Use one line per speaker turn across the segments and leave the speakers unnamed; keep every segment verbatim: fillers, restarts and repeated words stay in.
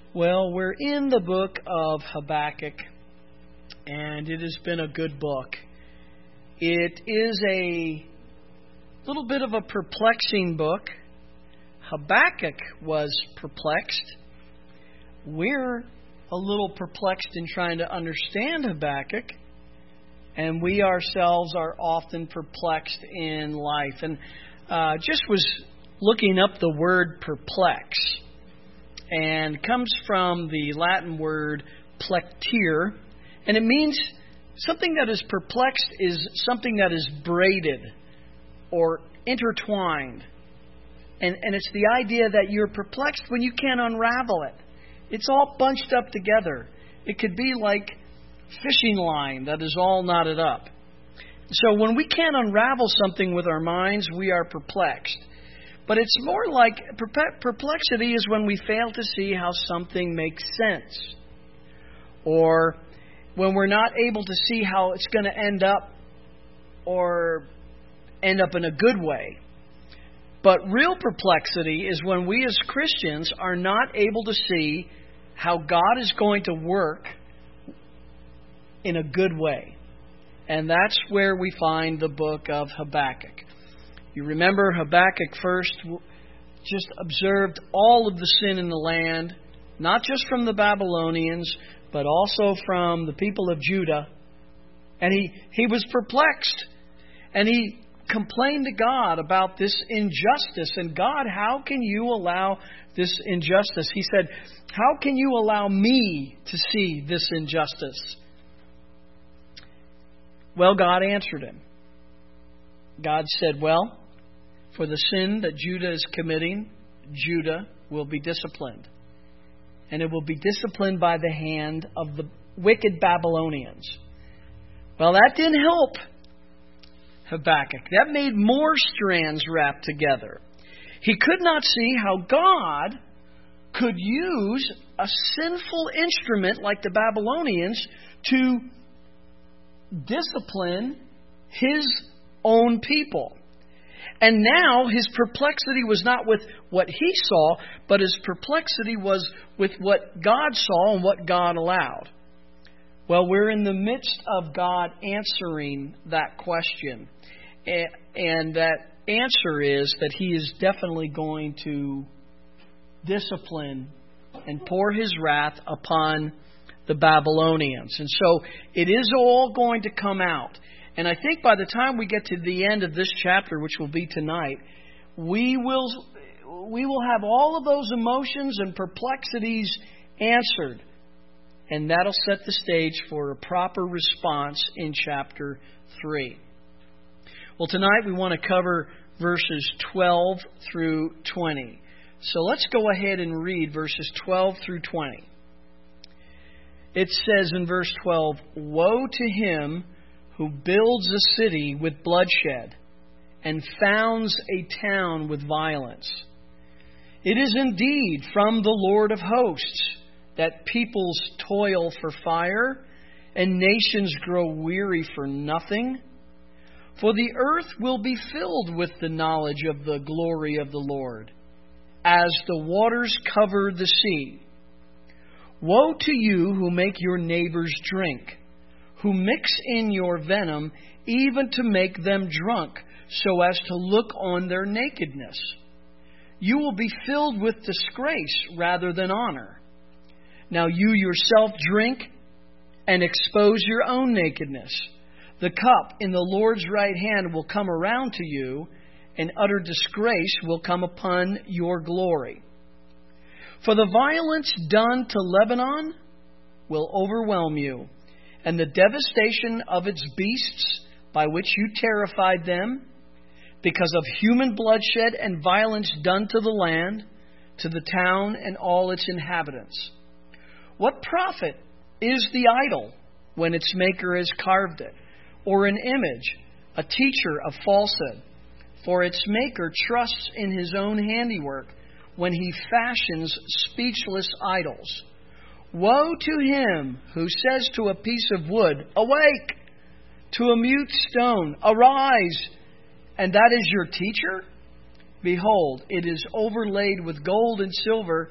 Well, we're in the book of Habakkuk, and it has been a good book. It is a little bit of a perplexing book. Habakkuk was perplexed. We're a little perplexed in trying to understand Habakkuk, and we ourselves are often perplexed in life. And uh, just was looking up the word perplex, and comes from the Latin word plectere, and it means something that is perplexed is something that is braided or intertwined. And, and it's the idea that you're perplexed when you can't unravel it. It's all bunched up together. It could be like fishing line that is all knotted up. So when we can't unravel something with our minds, we are perplexed. But it's more like perplexity is when we fail to see how something makes sense, or when we're not able to see how it's going to end up or end up in a good way. But real perplexity is when we as Christians are not able to see how God is going to work in a good way. And that's where we find the book of Habakkuk. You remember Habakkuk first just observed all of the sin in the land, not just from the Babylonians, but also from the people of Judah. And he, he was perplexed. And he complained to God about this injustice. And God, how can you allow this injustice? He said, how can you allow me to see this injustice? Well, God answered him. God said, well, for the sin that Judah is committing, Judah will be disciplined. And it will be disciplined by the hand of the wicked Babylonians. Well, that didn't help Habakkuk. That made more strands wrapped together. He could not see how God could use a sinful instrument like the Babylonians to discipline His own people. And now his perplexity was not with what he saw, but his perplexity was with what God saw and what God allowed. Well, we're in the midst of God answering that question. And that answer is that He is definitely going to discipline and pour His wrath upon the Babylonians. And so it is all going to come out. And I think by the time we get to the end of this chapter, which will be tonight, we will we will have all of those emotions and perplexities answered. And that'll set the stage for a proper response in chapter three. Well, tonight we want to cover verses twelve through twenty. So let's go ahead and read verses twelve through twenty. It says in verse twelve, "Woe to him who builds a city with bloodshed and founds a town with violence. It is indeed from the Lord of hosts that peoples toil for fire and nations grow weary for nothing. For the earth will be filled with the knowledge of the glory of the Lord, as the waters cover the sea. Woe to you who make your neighbors drink, who mix in your venom, even to make them drunk, so as to look on their nakedness. You will be filled with disgrace rather than honor. Now you yourself drink and expose your own nakedness. The cup in the Lord's right hand will come around to you, and utter disgrace will come upon your glory. For the violence done to Lebanon will overwhelm you, and the devastation of its beasts by which you terrified them, because of human bloodshed and violence done to the land, to the town and all its inhabitants. What profit is the idol when its maker has carved it, or an image, a teacher of falsehood? For its maker trusts in his own handiwork when he fashions speechless idols. Woe to him who says to a piece of wood, awake! To a mute stone, arise! And that is your teacher? Behold, it is overlaid with gold and silver,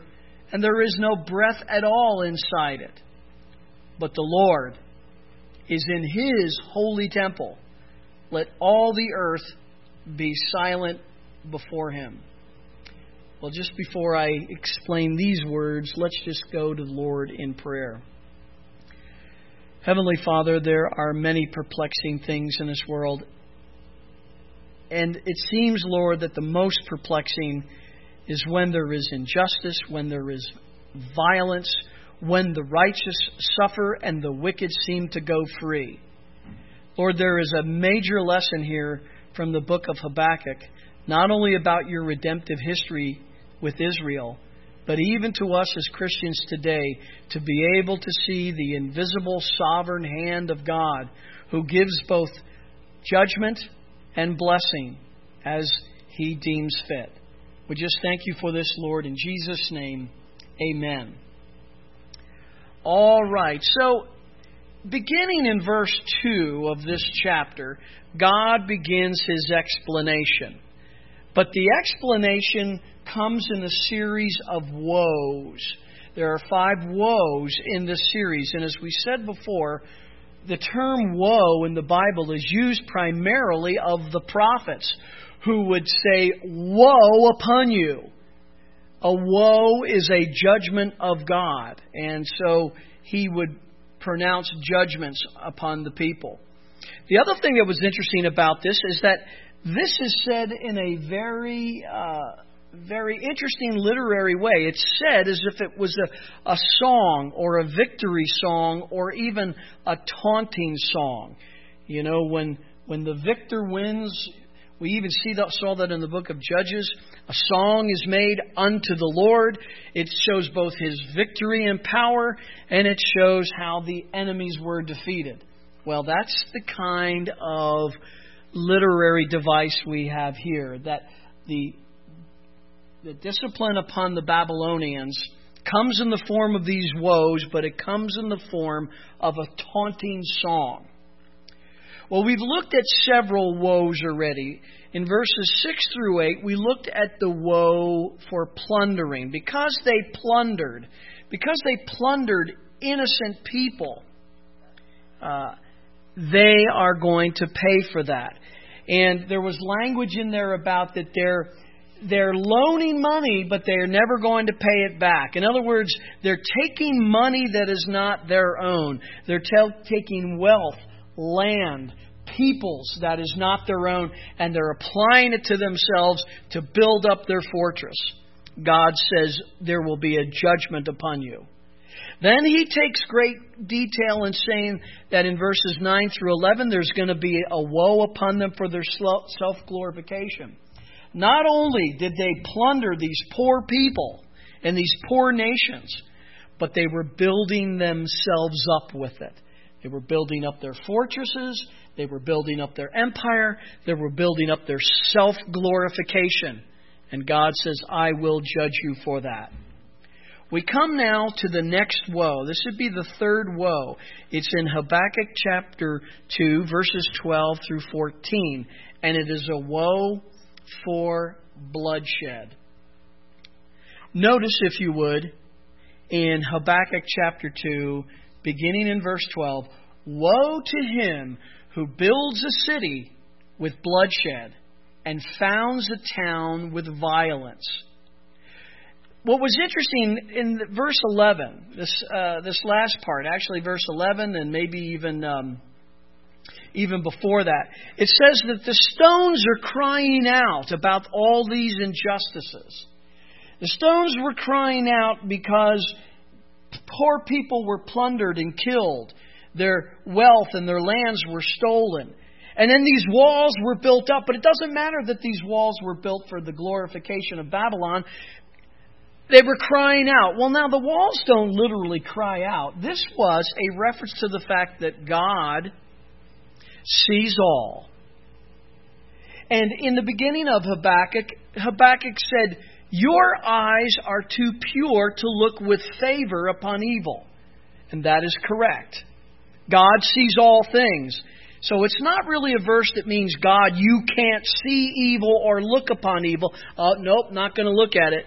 and there is no breath at all inside it. But the Lord is in His holy temple. Let all the earth be silent before Him. Well, just before I explain these words, let's just go to the Lord in prayer. Heavenly Father, there are many perplexing things in this world. And it seems, Lord, that the most perplexing is when there is injustice, when there is violence, when the righteous suffer and the wicked seem to go free. Lord, there is a major lesson here from the book of Habakkuk, not only about your redemptive history with Israel, but even to us as Christians today, to be able to see the invisible sovereign hand of God who gives both judgment and blessing as He deems fit. We just thank you for this, Lord. In Jesus' name, amen. All right. So, beginning in verse two of this chapter, God begins His explanation. But the explanation comes in a series of woes. There are five woes in this series. And as we said before, the term woe in the Bible is used primarily of the prophets who would say, woe upon you. A woe is a judgment of God. And so He would pronounce judgments upon the people. The other thing that was interesting about this is that this is said in a very, uh, very interesting literary way. It's said as if it was a, a song or a victory song or even a taunting song. You know, when when the victor wins, we even see that, saw that in the book of Judges. A song is made unto the Lord. It shows both His victory and power, and it shows how the enemies were defeated. Well, that's the kind of literary device we have here. That the, the discipline upon the Babylonians comes in the form of these woes, but it comes in the form of a taunting song. Well, we've looked at several woes already. In verses six through eight, we looked at the woe for plundering. Because they plundered, because they plundered innocent people, uh, they are going to pay for that. And there was language in there about that they're they're loaning money, but they're never going to pay it back. In other words, they're taking money that is not their own. They're t- taking wealth, land, peoples that is not their own, and they're applying it to themselves to build up their fortress. God says there will be a judgment upon you. Then He takes great detail in saying that in verses nine through eleven, there's going to be a woe upon them for their self-glorification. Not only did they plunder these poor people and these poor nations, but they were building themselves up with it. They were building up their fortresses. They were building up their empire. They were building up their self-glorification. And God says, I will judge you for that. We come now to the next woe. This would be the third woe. It's in Habakkuk chapter two, verses twelve through fourteen. And it is a woe for bloodshed. Notice, if you would, in Habakkuk chapter two, beginning in verse twelve, woe to him who builds a city with bloodshed and founds a town with violence. What was interesting in verse eleven, this uh, this last part, actually verse eleven and maybe even um, even before that, it says that the stones are crying out about all these injustices. The stones were crying out because poor people were plundered and killed. Their wealth and their lands were stolen. And then these walls were built up. But it doesn't matter that these walls were built for the glorification of Babylon. They were crying out. Well, now the walls don't literally cry out. This was a reference to the fact that God sees all. And in the beginning of Habakkuk, Habakkuk said, your eyes are too pure to look with favor upon evil. And that is correct. God sees all things. So it's not really a verse that means, God, you can't see evil or look upon evil. Uh, nope, not going to look at it.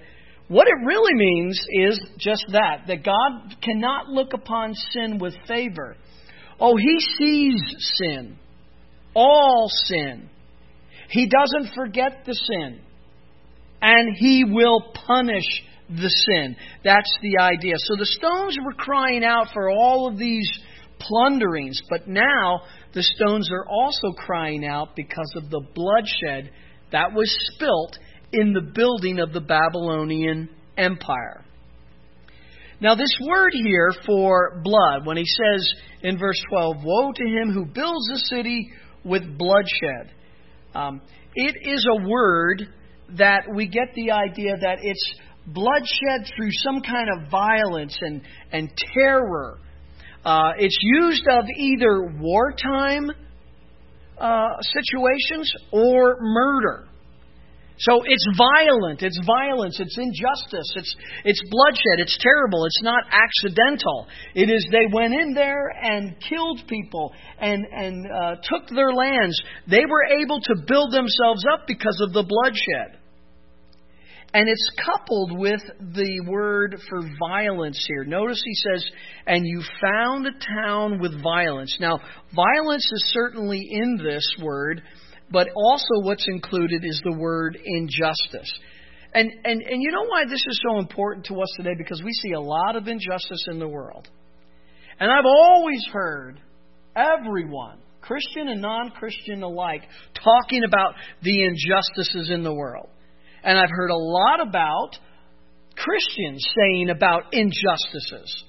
What it really means is just that, that God cannot look upon sin with favor. Oh, He sees sin, all sin. He doesn't forget the sin, and He will punish the sin. That's the idea. So the stones were crying out for all of these plunderings, but now the stones are also crying out because of the bloodshed that was spilt in the building of the Babylonian Empire. Now this word here for blood, when he says in verse twelve, woe to him who builds a city with bloodshed. Um, it is a word that we get the idea that it's bloodshed through some kind of violence and, and terror. Uh, it's used of either wartime uh, situations or murder. So it's violent, it's violence, it's injustice, it's it's bloodshed, it's terrible, it's not accidental. It is they went in there and killed people and, and uh, took their lands. They were able to build themselves up because of the bloodshed. And it's coupled with the word for violence here. Notice he says, and you found a town with violence. Now, violence is certainly in this word, but also what's included is the word injustice. And, and, and you know why this is so important to us today? Because we see a lot of injustice in the world. And I've always heard everyone, Christian and non-Christian alike, talking about the injustices in the world. And I've heard a lot about Christians saying about injustices.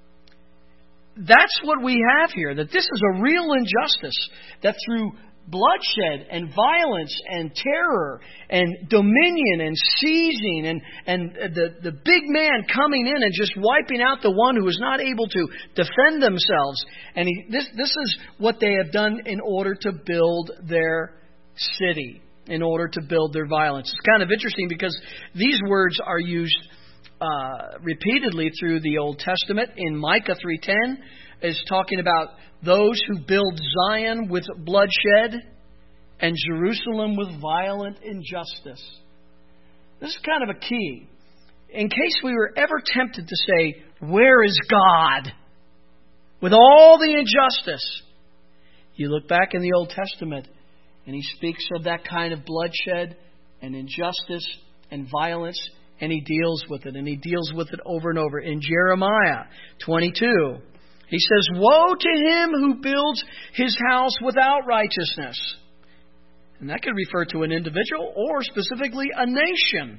That's what we have here, that this is a real injustice, that through bloodshed and violence and terror and dominion and seizing and, and the, the big man coming in and just wiping out the one who is not able to defend themselves. And he, this, this is what they have done in order to build their city, in order to build their violence. It's kind of interesting because these words are used uh, repeatedly through the Old Testament. In Micah three ten is talking about those who build Zion with bloodshed and Jerusalem with violent injustice. This is kind of a key. In case we were ever tempted to say, where is God? With all the injustice. You look back in the Old Testament and He speaks of that kind of bloodshed and injustice and violence, and He deals with it. And He deals with it over and over. In Jeremiah twenty-two, He says, woe to him who builds his house without righteousness. And that could refer to an individual or specifically a nation.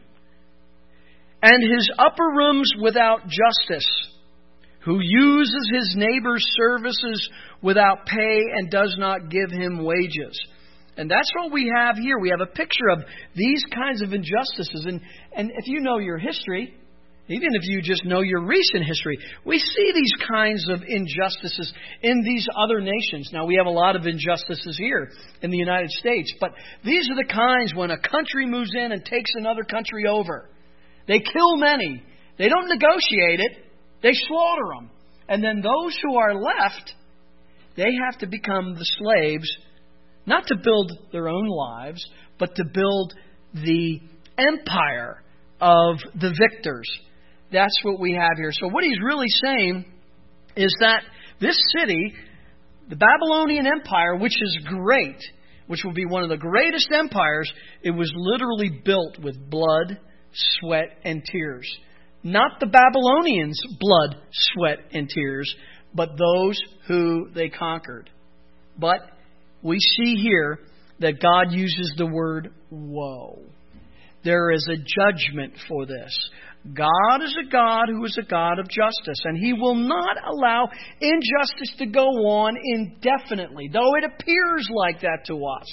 And his upper rooms without justice, who uses his neighbor's services without pay and does not give him wages. And that's what we have here. We have a picture of these kinds of injustices. And, and if you know your history, even if you just know your recent history, we see these kinds of injustices in these other nations. Now, we have a lot of injustices here in the United States, but these are the kinds when a country moves in and takes another country over. They kill many. They don't negotiate it. They slaughter them. And then those who are left, they have to become the slaves, not to build their own lives, but to build the empire of the victors. That's what we have here. So what he's really saying is that this city, the Babylonian Empire, which is great, which will be one of the greatest empires, it was literally built with blood, sweat, and tears. Not the Babylonians' blood, sweat, and tears, but those who they conquered. But we see here that God uses the word woe. There is a judgment for this. God is a God who is a God of justice, and He will not allow injustice to go on indefinitely, though it appears like that to us.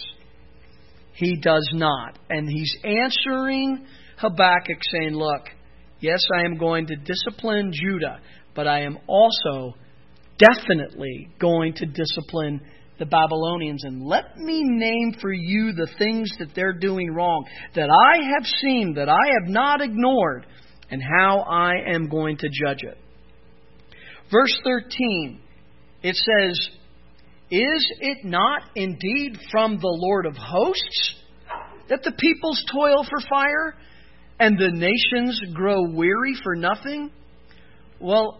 He does not. And He's answering Habakkuk saying, look, yes, I am going to discipline Judah, but I am also definitely going to discipline the Babylonians. And let me name for you the things that they're doing wrong, that I have seen, that I have not ignored, and how I am going to judge it. Verse thirteen, it says, is it not indeed from the Lord of hosts that the peoples toil for fire and the nations grow weary for nothing? Well,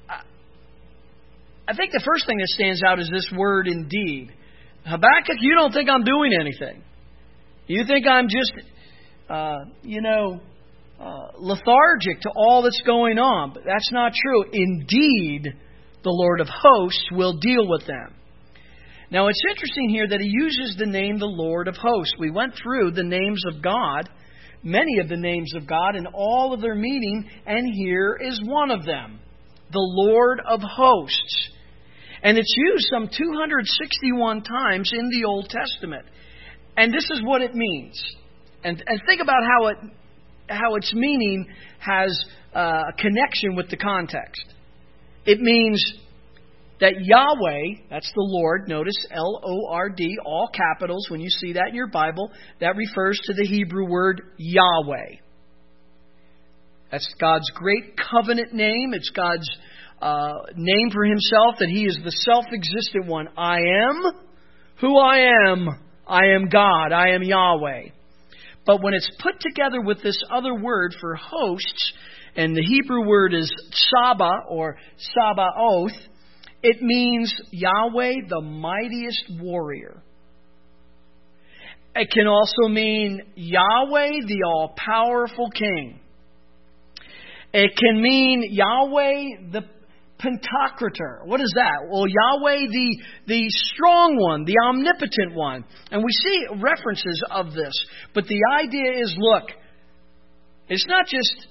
I think the first thing that stands out is this word indeed. Habakkuk, you don't think I'm doing anything. You think I'm just, uh, you know, uh, lethargic to all that's going on. But that's not true. Indeed, the Lord of hosts will deal with them. Now, it's interesting here that he uses the name the Lord of hosts. We went through the names of God, many of the names of God, and all of their meaning, and here is one of them, the Lord of hosts. And it's used some two hundred sixty-one times in the Old Testament. And this is what it means. And, and think about how it how its meaning has uh, a connection with the context. It means that Yahweh, that's the Lord, notice L O R D, all capitals, when you see that in your Bible, that refers to the Hebrew word Yahweh. That's God's great covenant name. It's God's uh, name for Himself, that He is the self-existent one. I am who I am. I am God. I am Yahweh. But when it's put together with this other word for hosts, and the Hebrew word is Saba or Sabaoth, it means Yahweh, the mightiest warrior. It can also mean Yahweh, the all-powerful king. It can mean Yahweh, the Pantocrator. What is that? Well, Yahweh, the, the strong one, the omnipotent one. And we see references of this. But the idea is, look, it's not just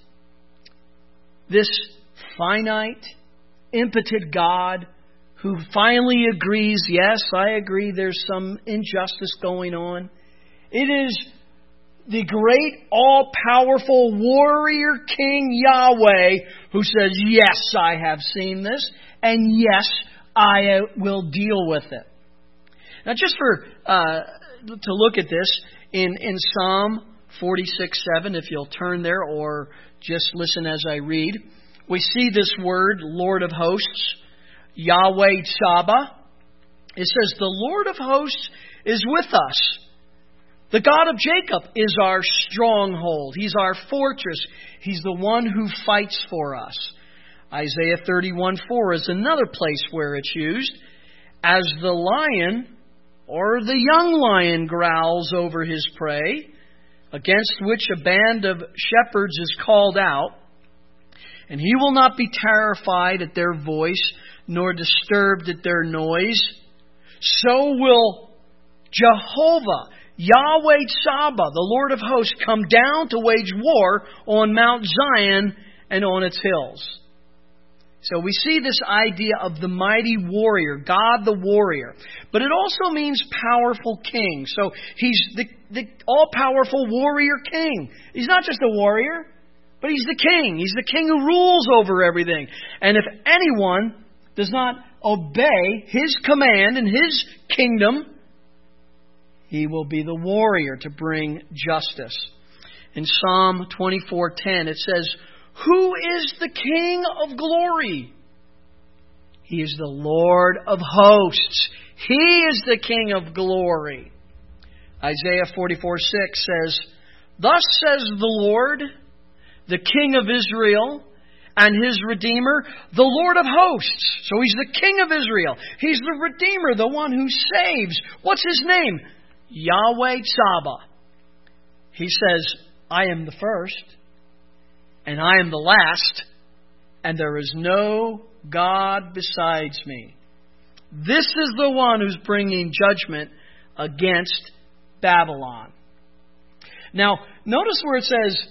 this finite, impotent God who finally agrees, yes, I agree, there's some injustice going on. It is the great, all-powerful warrior king Yahweh who says, yes, I have seen this, and yes, I will deal with it. Now, just for uh, to look at this, in, in Psalm forty-six seven, if you'll turn there or just listen as I read, we see this word, Lord of hosts, Yahweh Saba. It says, the Lord of hosts is with us. The God of Jacob is our stronghold. He's our fortress. He's the one who fights for us. Isaiah thirty-one four is another place where it's used. As the lion or the young lion growls over his prey, against which a band of shepherds is called out, and he will not be terrified at their voice, nor disturbed at their noise, so will Jehovah, Yahweh Saba, the Lord of hosts, come down to wage war on Mount Zion and on its hills. So we see this idea of the mighty warrior, God the warrior. But it also means powerful king. So he's the, the all-powerful warrior king. He's not just a warrior, but he's the king. He's the king who rules over everything. And if anyone does not obey his command and his kingdom, he will be the warrior to bring justice. In Psalm twenty-four ten, it says, who is the King of glory? He is the Lord of hosts. He is the King of glory. Isaiah forty-four six says, thus says the Lord, the King of Israel, and His Redeemer, the Lord of hosts. So He's the King of Israel. He's the Redeemer, the one who saves. What's His name? Yahweh Saba. He says, I am the first, and I am the last, and there is no God besides me. This is the one who's bringing judgment against Babylon. Now, notice where it says,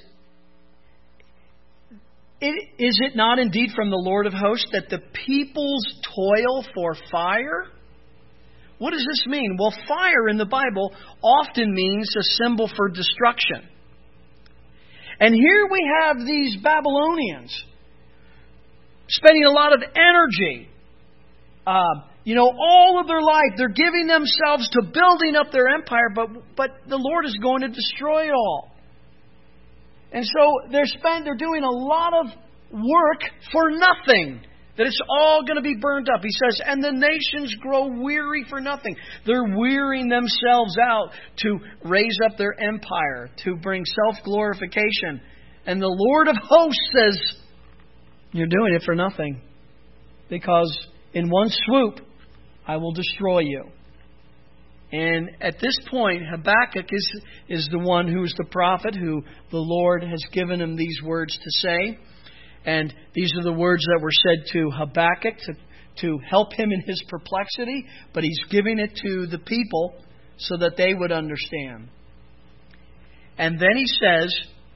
is it not indeed from the Lord of hosts that the peoples toil for fire? What does this mean? Well, fire in the Bible often means a symbol for destruction. And here we have these Babylonians spending a lot of energy. Uh, you know, all of their life, they're giving themselves to building up their empire, but, but the Lord is going to destroy it all. And so they're spend, they're doing a lot of work for nothing. That it's all going to be burned up. He says, and the nations grow weary for nothing. They're wearing themselves out to raise up their empire, to bring self-glorification. And the Lord of hosts says, you're doing it for nothing. Because in one swoop, I will destroy you. And at this point, Habakkuk is, is the one who's the prophet who the Lord has given him these words to say. And these are the words that were said to Habakkuk to, to help him in his perplexity. But he's giving it to the people so that they would understand. And then he says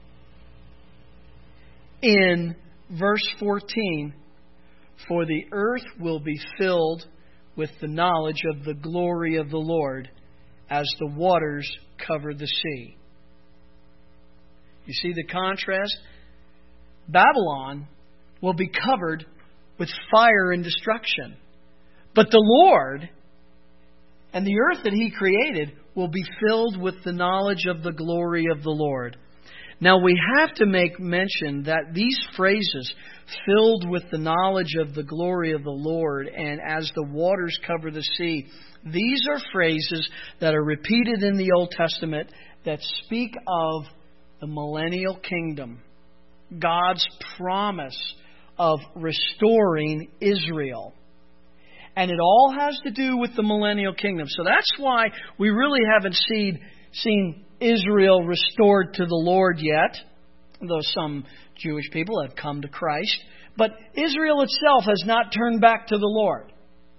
in verse fourteen, for the earth will be filled with the knowledge of the glory of the Lord as the waters cover the sea. You see the contrast? Babylon will be covered with fire and destruction. But the Lord and the earth that He created will be filled with the knowledge of the glory of the Lord. Now we have to make mention that these phrases, filled with the knowledge of the glory of the Lord and as the waters cover the sea, these are phrases that are repeated in the Old Testament that speak of the millennial kingdom. God's promise of restoring Israel. And it all has to do with the millennial kingdom. So that's why we really haven't seen, seen Israel restored to the Lord yet, though some Jewish people have come to Christ. But Israel itself has not turned back to the Lord.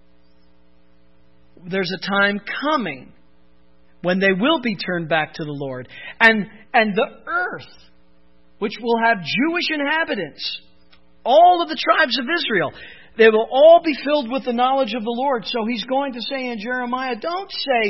There's a time coming when they will be turned back to the Lord. And, and the earth, which will have Jewish inhabitants, all of the tribes of Israel, they will all be filled with the knowledge of the Lord. So He's going to say in Jeremiah, don't say,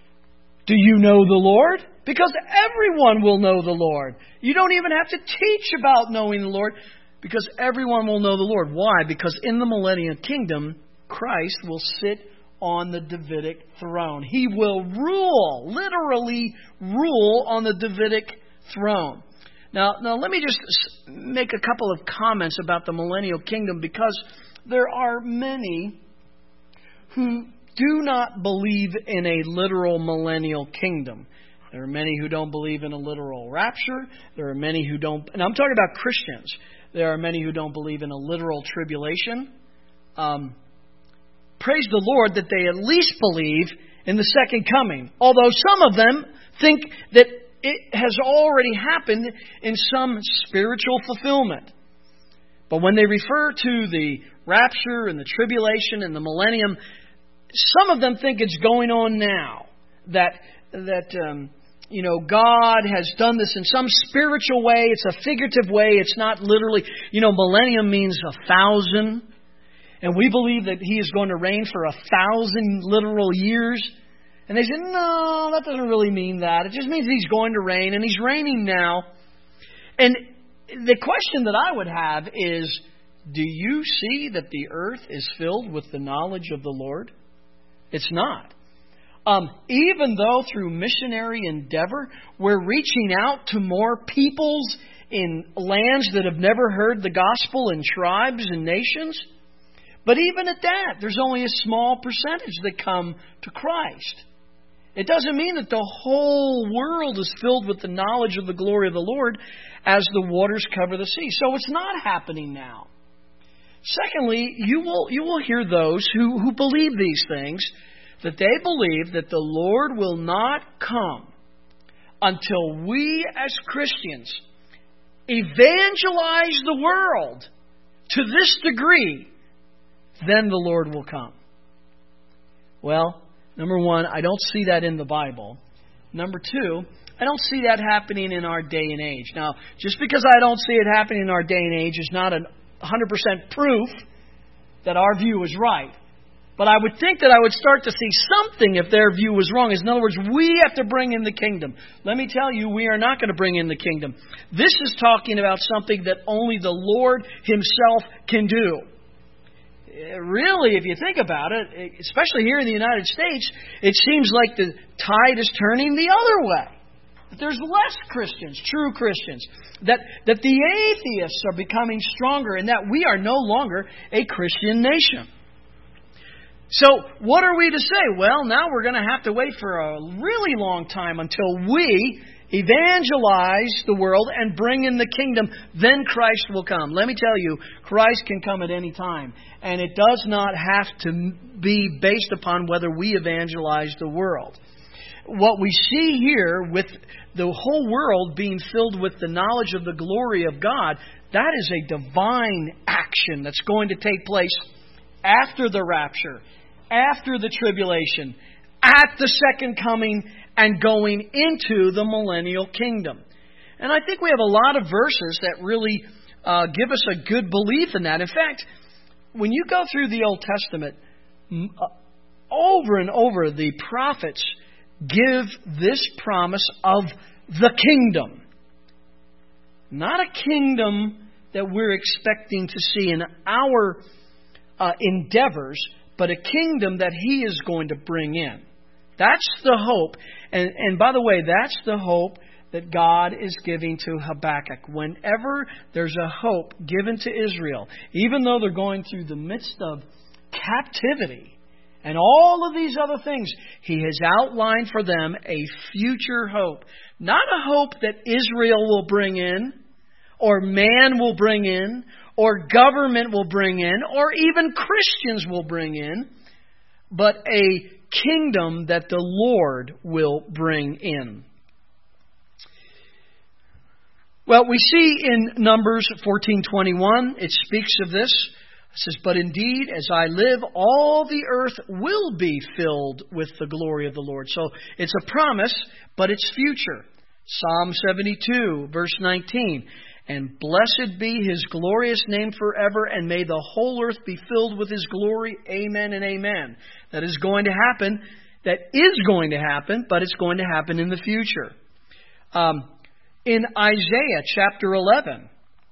do you know the Lord? Because everyone will know the Lord. You don't even have to teach about knowing the Lord, because everyone will know the Lord. Why? Because in the millennial kingdom, Christ will sit on the Davidic throne. He will rule, literally rule on the Davidic throne. Now, now let me just make a couple of comments about the millennial kingdom, because there are many who do not believe in a literal millennial kingdom. There are many who don't believe in a literal rapture. There are many who don't, and I'm talking about Christians. There are many who don't believe in a literal tribulation. Um, praise the Lord that they at least believe in the second coming. Although some of them think that it has already happened in some spiritual fulfillment. But when they refer to the rapture and the tribulation and the millennium, some of them think it's going on now. That, that um, you know, God has done this in some spiritual way. It's a figurative way. It's not literally, you know, millennium means a thousand. And we believe that He is going to reign for a thousand literal years. And they said, no, that doesn't really mean that. It just means He's going to reign, and He's reigning now. And the question that I would have is, do you see that the earth is filled with the knowledge of the Lord? It's not. Um, even though through missionary endeavor, we're reaching out to more peoples in lands that have never heard the gospel, in tribes and nations. But even at that, there's only a small percentage that come to Christ. It doesn't mean that the whole world is filled with the knowledge of the glory of the Lord as the waters cover the sea. So it's not happening now. Secondly, you will you will hear those who, who believe these things, that they believe that the Lord will not come until we as Christians evangelize the world to this degree, then the Lord will come. Well, number one, I don't see that in the Bible. Number two, I don't see that happening in our day and age. Now, just because I don't see it happening in our day and age is not a one hundred percent proof that our view is right. But I would think that I would start to see something if their view was wrong. In other words, we have to bring in the kingdom. Let me tell you, we are not going to bring in the kingdom. This is talking about something that only the Lord Himself can do. Really, if you think about it, especially here in the United States, it seems like the tide is turning the other way. That there's less Christians, true Christians. That, that the atheists are becoming stronger, and that we are no longer a Christian nation. So what are we to say? Well, now we're going to have to wait for a really long time until we evangelize the world, and bring in the kingdom, then Christ will come. Let me tell you, Christ can come at any time. And it does not have to be based upon whether we evangelize the world. What we see here with the whole world being filled with the knowledge of the glory of God, that is a divine action that's going to take place after the rapture, after the tribulation, at the second coming, and going into the millennial kingdom. And I think we have a lot of verses that really uh, give us a good belief in that. In fact, when you go through the Old Testament, over and over the prophets give this promise of the kingdom. Not a kingdom that we're expecting to see in our uh, endeavors, but a kingdom that He is going to bring in. That's the hope. And, and by the way, that's the hope that God is giving to Habakkuk. Whenever there's a hope given to Israel, even though they're going through the midst of captivity and all of these other things, He has outlined for them a future hope. Not a hope that Israel will bring in, or man will bring in, or government will bring in, or even Christians will bring in, but a kingdom that the Lord will bring in. Well, we see in Numbers fourteen twenty-one, it speaks of this. It says, "But indeed, as I live, all the earth will be filled with the glory of the Lord." So it's a promise, but it's future. Psalm seventy-two, verse nineteen. "And blessed be His glorious name forever, and may the whole earth be filled with His glory. Amen and amen." That is going to happen. That is going to happen, but it's going to happen in the future. Um, in Isaiah chapter eleven,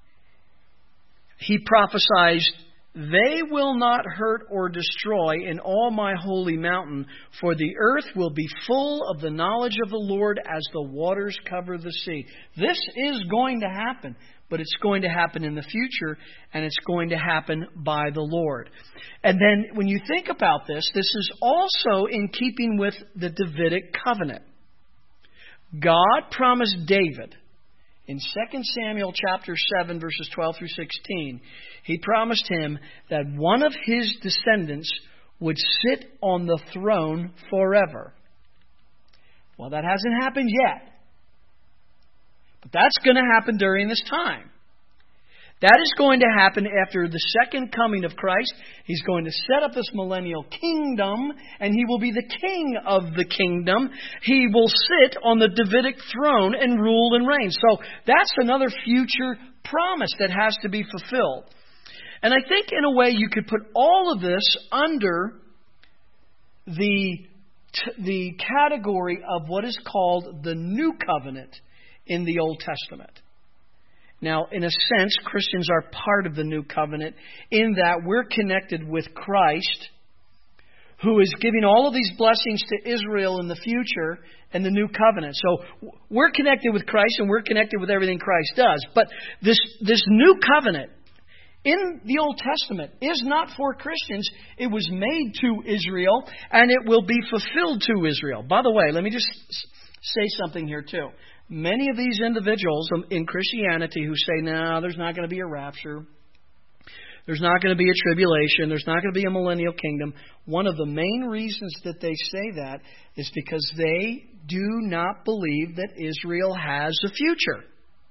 he prophesies, "They will not hurt or destroy in all my holy mountain, for the earth will be full of the knowledge of the Lord as the waters cover the sea." This is going to happen, but it's going to happen in the future, and it's going to happen by the Lord. And then when you think about this, this is also in keeping with the Davidic covenant. God promised David in Second Samuel chapter seven, verses twelve through sixteen, He promised him that one of his descendants would sit on the throne forever. Well, that hasn't happened yet. But that's going to happen during this time. That is going to happen after the second coming of Christ. He's going to set up this millennial kingdom, and He will be the king of the kingdom. He will sit on the Davidic throne and rule and reign. So that's another future promise that has to be fulfilled. And I think in a way you could put all of this under the, the category of what is called the New Covenant in the Old Testament. Now, in a sense, Christians are part of the New Covenant in that we're connected with Christ, who is giving all of these blessings to Israel in the future and the New Covenant. So we're connected with Christ, and we're connected with everything Christ does. But this, this New Covenant in the Old Testament is not for Christians. It was made to Israel, and it will be fulfilled to Israel. By the way, let me just say something here too. Many of these individuals in Christianity who say, no, there's not going to be a rapture, there's not going to be a tribulation, there's not going to be a millennial kingdom, one of the main reasons that they say that is because they do not believe that Israel has a future.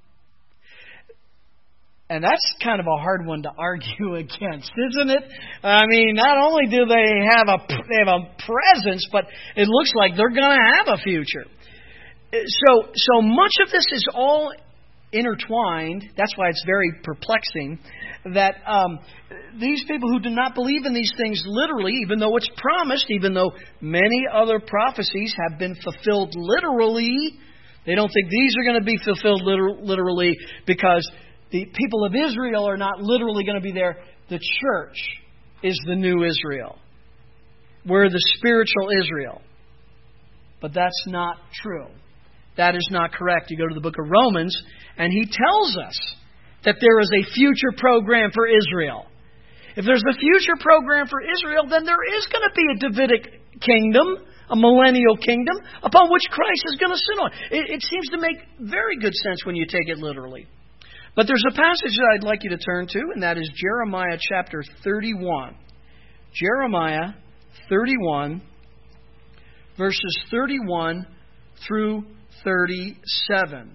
And that's kind of a hard one to argue against, isn't it? I mean, not only do they have a, they have a presence, but it looks like they're going to have a future. So, so much of this is all intertwined. That's why it's very perplexing that um, these people who do not believe in these things literally, even though it's promised, even though many other prophecies have been fulfilled literally, they don't think these are going to be fulfilled liter- literally because the people of Israel are not literally going to be there. The church is the new Israel. We're the spiritual Israel. But that's not true. That is not correct. You go to the book of Romans, and he tells us that there is a future program for Israel. If there's a future program for Israel, then there is going to be a Davidic kingdom, a millennial kingdom upon which Christ is going to sit on. It, it seems to make very good sense when you take it literally. But there's a passage that I'd like you to turn to, and that is Jeremiah chapter thirty-one. Jeremiah thirty-one, verses thirty-one through thirty-seven.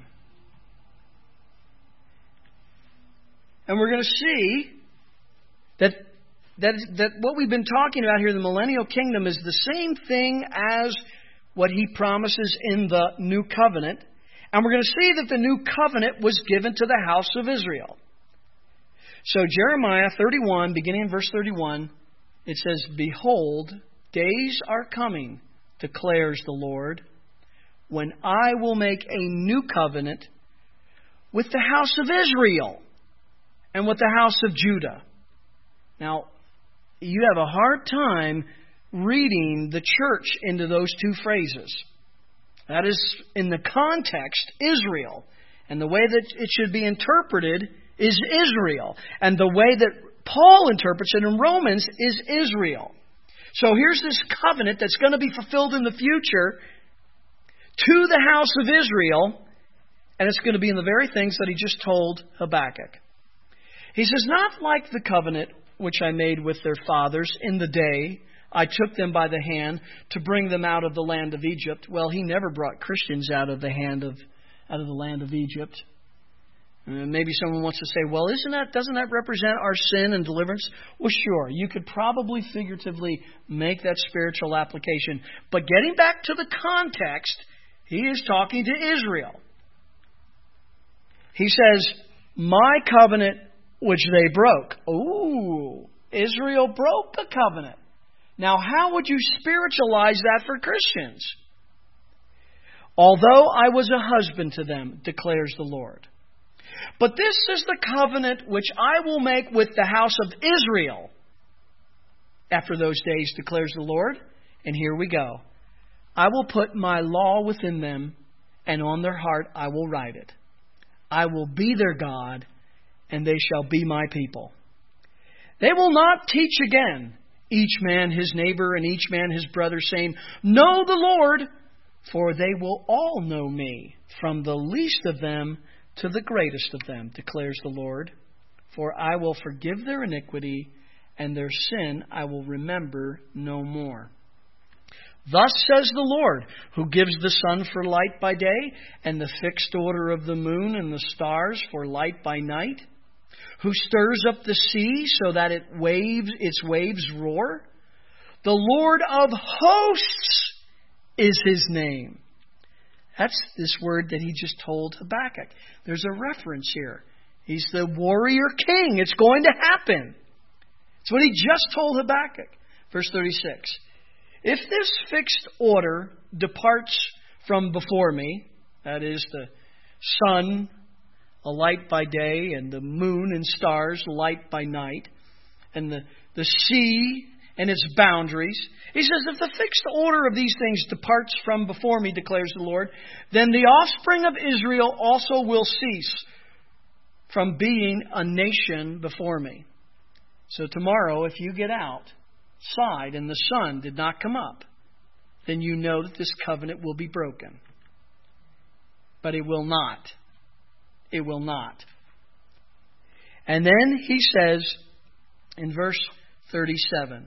And we're going to see that, that, that what we've been talking about here, the millennial kingdom, is the same thing as what he promises in the new covenant. And we're going to see that the new covenant was given to the house of Israel. So Jeremiah thirty-one, beginning in verse thirty-one, it says, "Behold, days are coming, declares the Lord, when I will make a new covenant with the house of Israel and with the house of Judah." Now, you have a hard time reading the church into those two phrases. That is, in the context, Israel. And the way that it should be interpreted is Israel. And the way that Paul interprets it in Romans is Israel. So here's this covenant that's going to be fulfilled in the future to the house of Israel. And it's going to be in the very things that he just told Habakkuk. He says, "Not like the covenant which I made with their fathers in the day I took them by the hand to bring them out of the land of Egypt." Well, he never brought Christians out of the hand of out of the land of Egypt. Uh, maybe someone wants to say, "Well, isn't that doesn't that represent our sin and deliverance?" Well, sure, you could probably figuratively make that spiritual application. But getting back to the context, he is talking to Israel. He says, "My covenant which they broke." Ooh, Israel broke a covenant. Now, how would you spiritualize that for Christians? "Although I was a husband to them, declares the Lord. But this is the covenant which I will make with the house of Israel after those days, declares the Lord." And here we go. "I will put my law within them, and on their heart I will write it. I will be their God, and they shall be my people. They will not teach again, each man his neighbor and each man his brother, saying, 'Know the Lord,' for they will all know me, from the least of them to the greatest of them, declares the Lord. For I will forgive their iniquity, and their sin I will remember no more. Thus says the Lord, who gives the sun for light by day, and the fixed order of the moon and the stars for light by night, who stirs up the sea so that it waves, its waves roar. The Lord of hosts is his name." That's this word that he just told Habakkuk. There's a reference here. He's the warrior king. It's going to happen. It's what he just told Habakkuk. Verse thirty-six. "If this fixed order departs from before me," that is the sun, a light by day, and the moon and stars, light by night, and the, the sea and its boundaries. He says, "If the fixed order of these things departs from before me, declares the Lord, then the offspring of Israel also will cease from being a nation before me." So tomorrow, if you get outside and the sun did not come up, then you know that this covenant will be broken. But it will not. It will not. And then he says in verse thirty-seven,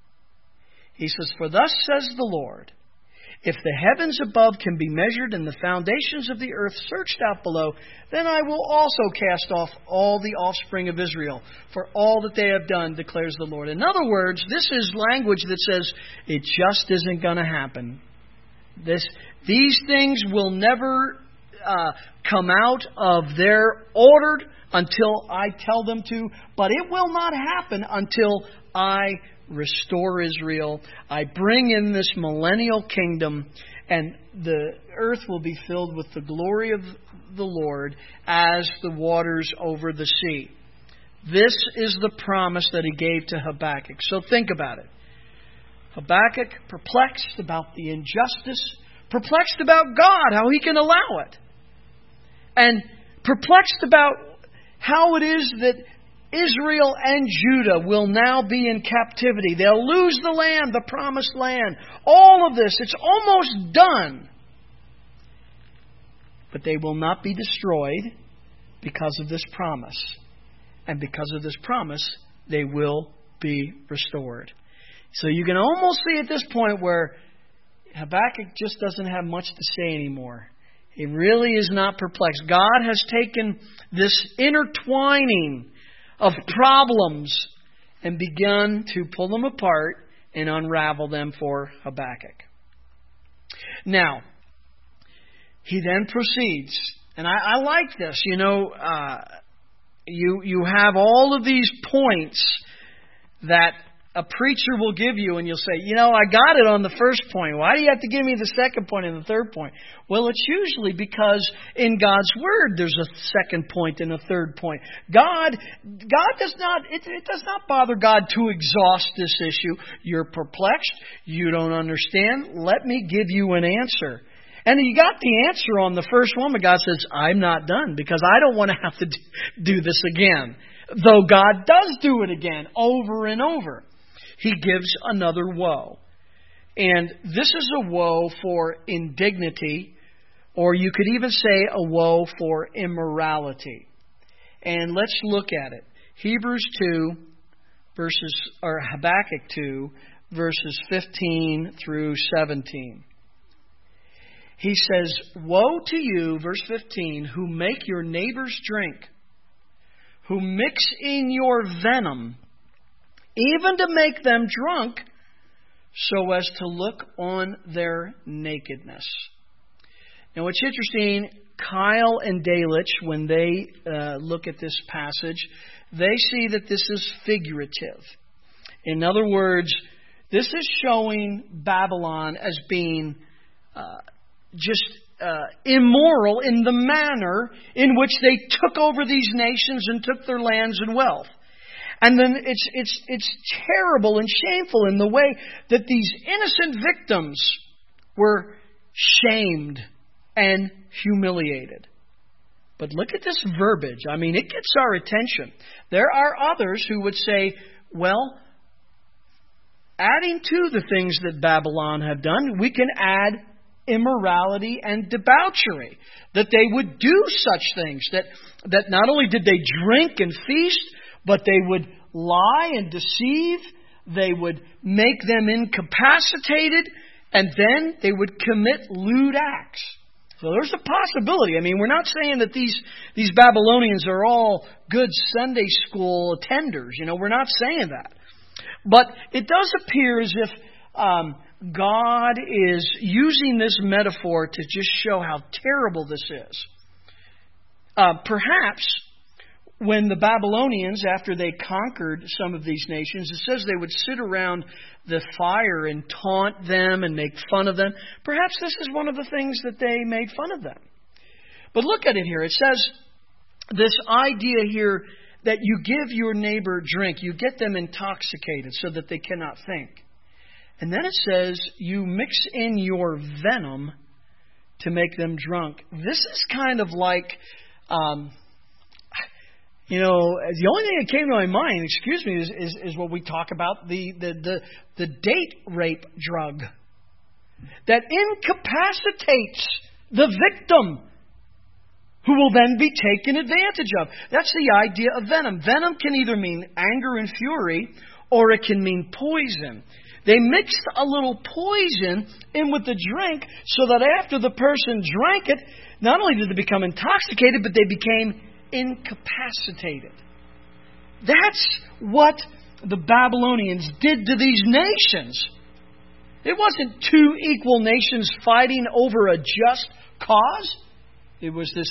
he says, "For thus says the Lord, if the heavens above can be measured and the foundations of the earth searched out below, then I will also cast off all the offspring of Israel for all that they have done, declares the Lord." In other words, this is language that says it just isn't going to happen. This, these things will never uh, come out of their order until I tell them to, but it will not happen until I restore Israel. I bring in this millennial kingdom, and the earth will be filled with the glory of the Lord as the waters over the sea. This is the promise that he gave to Habakkuk. So think about it. Habakkuk, perplexed about the injustice, perplexed about God, how he can allow it, and perplexed about how it is that Israel and Judah will now be in captivity. They'll lose the land, the promised land. All of this, it's almost done. But they will not be destroyed because of this promise. And because of this promise, they will be restored. So you can almost see at this point where Habakkuk just doesn't have much to say anymore. He really is not perplexed. God has taken this intertwining of problems and begun to pull them apart and unravel them for Habakkuk. Now, he then proceeds. And I, I like this. You know, uh, you you have all of these points that a preacher will give you, and you'll say, you know, I got it on the first point. Why do you have to give me the second point and the third point? Well, it's usually because in God's Word there's a second point and a third point. God, God does not, it, it does not bother God to exhaust this issue. You're perplexed. You don't understand. Let me give you an answer. And you got the answer on the first one, but God says, I'm not done because I don't want to have to do this again. Though God does do it again over and over. He gives another woe. And this is a woe for indignity, or you could even say a woe for immorality. And let's look at it. Hebrews two, verses, or Habakkuk two, verses fifteen through seventeen. He says, woe to you, verse fifteen, who make your neighbors drink, who mix in your venom, even to make them drunk, so as to look on their nakedness. Now, what's interesting, Keil and Delitzsch, when they uh, look at this passage, they see that this is figurative. In other words, this is showing Babylon as being uh, just uh, immoral in the manner in which they took over these nations and took their lands and wealth. And then it's it's it's terrible and shameful in the way that these innocent victims were shamed and humiliated. But look at this verbiage. I mean, it gets our attention. There are others who would say, well, adding to the things that Babylon have done, we can add immorality and debauchery. That they would do such things. That, that not only did they drink and feast, but they would lie and deceive. They would make them incapacitated. And then they would commit lewd acts. So there's a possibility. I mean, we're not saying that these, these Babylonians are all good Sunday school attenders. You know, we're not saying that. But it does appear as if um, God is using this metaphor to just show how terrible this is. Uh, perhaps when the Babylonians, after they conquered some of these nations, it says they would sit around the fire and taunt them and make fun of them. Perhaps this is one of the things that they made fun of them. But look at it here. It says this idea here that you give your neighbor drink. You get them intoxicated so that they cannot think. And then it says you mix in your venom to make them drunk. This is kind of like... Um, You know, the only thing that came to my mind, excuse me, is, is, is what we talk about, the, the, the, the date rape drug. That incapacitates the victim, who will then be taken advantage of. That's the idea of venom. Venom can either mean anger and fury, or it can mean poison. They mixed a little poison in with the drink so that after the person drank it, not only did they become intoxicated, but they became incapacitated. That's what the Babylonians did to these nations. It wasn't two equal nations fighting over a just cause. It was this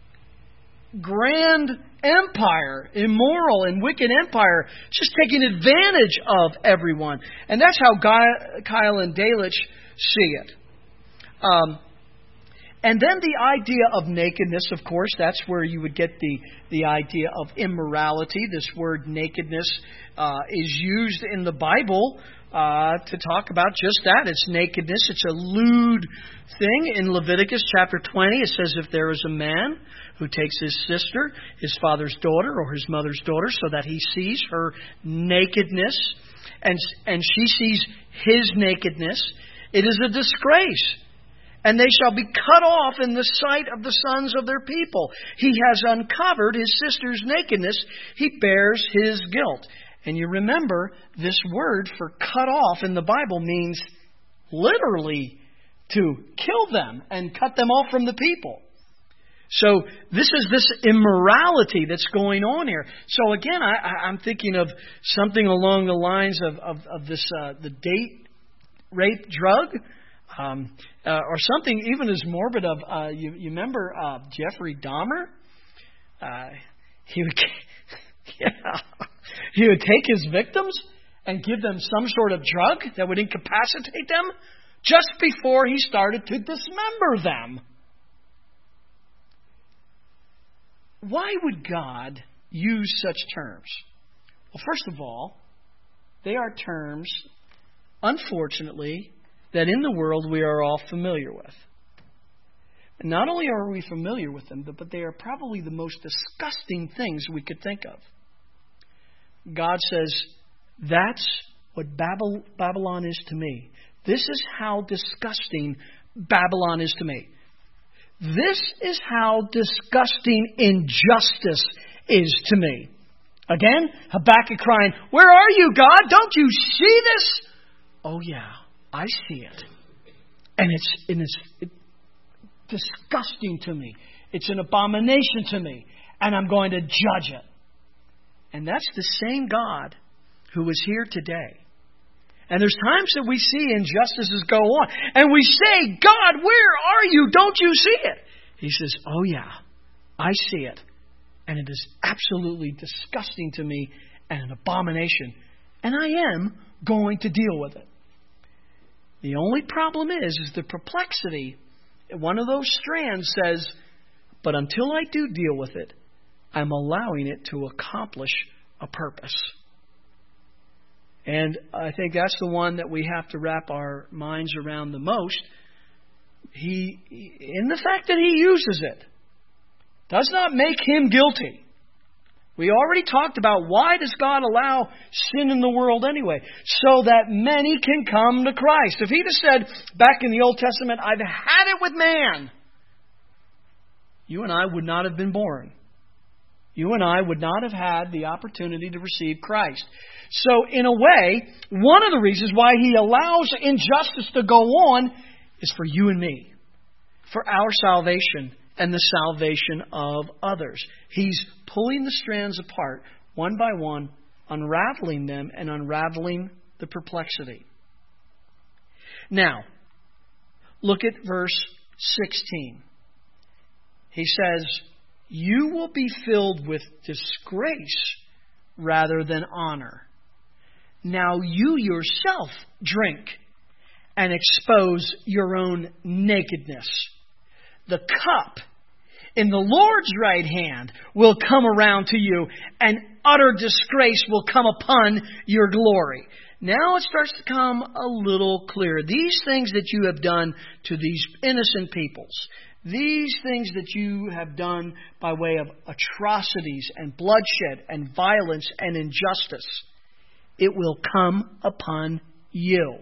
grand empire, immoral and wicked empire, just taking advantage of everyone. And that's how Guy, Keil and Delitzsch see it. Um, And then the idea of nakedness, of course, that's where you would get the, the idea of immorality. This word nakedness uh, is used in the Bible uh, to talk about just that. It's nakedness. It's a lewd thing. In Leviticus chapter twenty, it says, if there is a man who takes his sister, his father's daughter, or his mother's daughter, so that he sees her nakedness, and, and she sees his nakedness, it is a disgrace. And they shall be cut off in the sight of the sons of their people. He has uncovered his sister's nakedness. He bears his guilt. And you remember, this word for cut off in the Bible means literally to kill them and cut them off from the people. So this is this immorality that's going on here. So again, I, I'm thinking of something along the lines of, of, of this uh, the date rape drug. Um, uh, or something even as morbid of, uh, you, you remember uh, Jeffrey Dahmer? Uh, he would, yeah, he would take his victims and give them some sort of drug that would incapacitate them just before he started to dismember them. Why would God use such terms? Well, first of all, they are terms, unfortunately, that in the world we are all familiar with. And not only are we familiar with them, but they are probably the most disgusting things we could think of. God says, that's what Babylon is to me. This is how disgusting Babylon is to me. This is how disgusting injustice is to me. Again, Habakkuk crying, where are you, God? Don't you see this? Oh, yeah. I see it. And it's, and it's it, disgusting to me. It's an abomination to me. And I'm going to judge it. And that's the same God who is here today. And there's times that we see injustices go on. And we say, God, where are you? Don't you see it? He says, oh yeah, I see it. And it is absolutely disgusting to me and an abomination. And I am going to deal with it. The only problem is, is the perplexity. One of those strands says, but until I do deal with it, I'm allowing it to accomplish a purpose. And I think that's the one that we have to wrap our minds around the most. He, in the fact that he uses it, does not make him guilty. We already talked about why does God allow sin in the world anyway? So that many can come to Christ. If he'd have said back in the Old Testament, I've had it with man, you and I would not have been born. You and I would not have had the opportunity to receive Christ. So in a way, one of the reasons why he allows injustice to go on is for you and me, for our salvation and the salvation of others. He's pulling the strands apart one by one, unraveling them and unraveling the perplexity. Now, look at verse sixteen. He says, you will be filled with disgrace rather than honor. Now you yourself drink and expose your own nakedness. The cup in the Lord's right hand will come around to you, and utter disgrace will come upon your glory. Now it starts to come a little clearer. These things that you have done to these innocent peoples, these things that you have done by way of atrocities and bloodshed and violence and injustice, it will come upon you.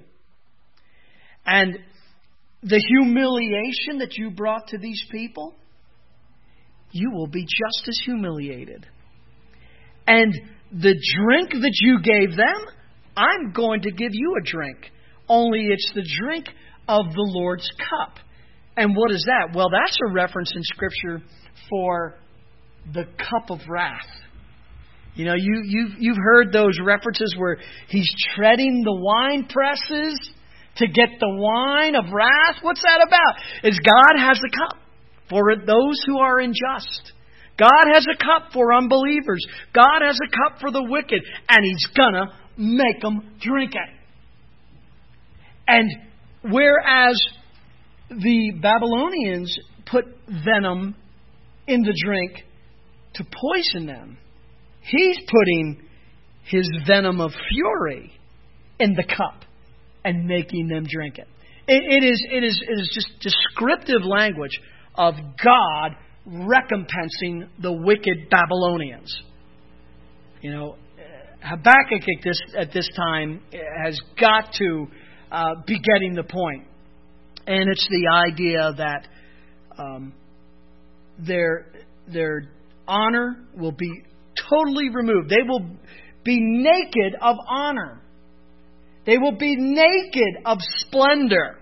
And the humiliation that you brought to these people, you will be just as humiliated. And the drink that you gave them, I'm going to give you a drink. Only it's the drink of the Lord's cup. And what is that? Well, that's a reference in Scripture for the cup of wrath. You know, you, you've, you've heard those references where he's treading the wine presses to get the wine of wrath. What's that about? It's God has a cup for those who are unjust. God has a cup for unbelievers. God has a cup for the wicked. And He's gonna make them drink it. And whereas the Babylonians put venom in the drink to poison them, He's putting His venom of fury in the cup and making them drink it. It, it is it is it is just descriptive language of God recompensing the wicked Babylonians. You know, Habakkuk at this at this time has got to uh, be getting the point, and it's the idea that um, their their honor will be totally removed. They will be naked of honor. They will be naked of splendor.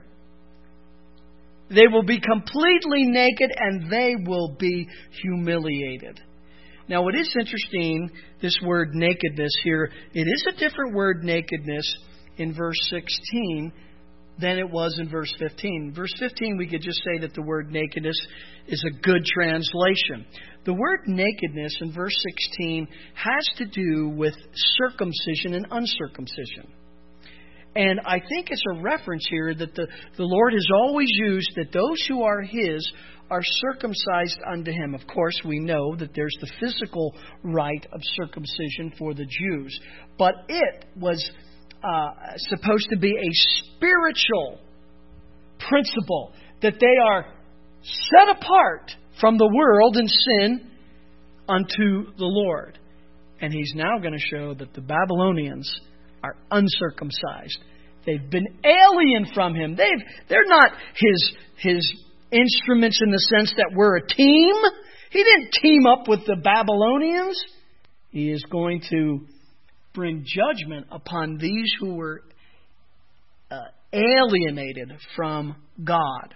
They will be completely naked and they will be humiliated. Now, what is interesting, this word nakedness here, it is a different word, nakedness, in verse sixteen than it was in verse fifteen. Verse fifteen, we could just say that the word nakedness is a good translation. The word nakedness in verse sixteen has to do with circumcision and uncircumcision. And I think it's a reference here that the, the Lord has always used that those who are His are circumcised unto Him. Of course, we know that there's the physical rite of circumcision for the Jews. But it was uh, supposed to be a spiritual principle, that they are set apart from the world and sin unto the Lord. And He's now going to show that the Babylonians are uncircumcised. They've been alien from Him. They've, they're not His, His instruments in the sense that we're a team. He didn't team up with the Babylonians. He is going to bring judgment upon these who were uh, alienated from God.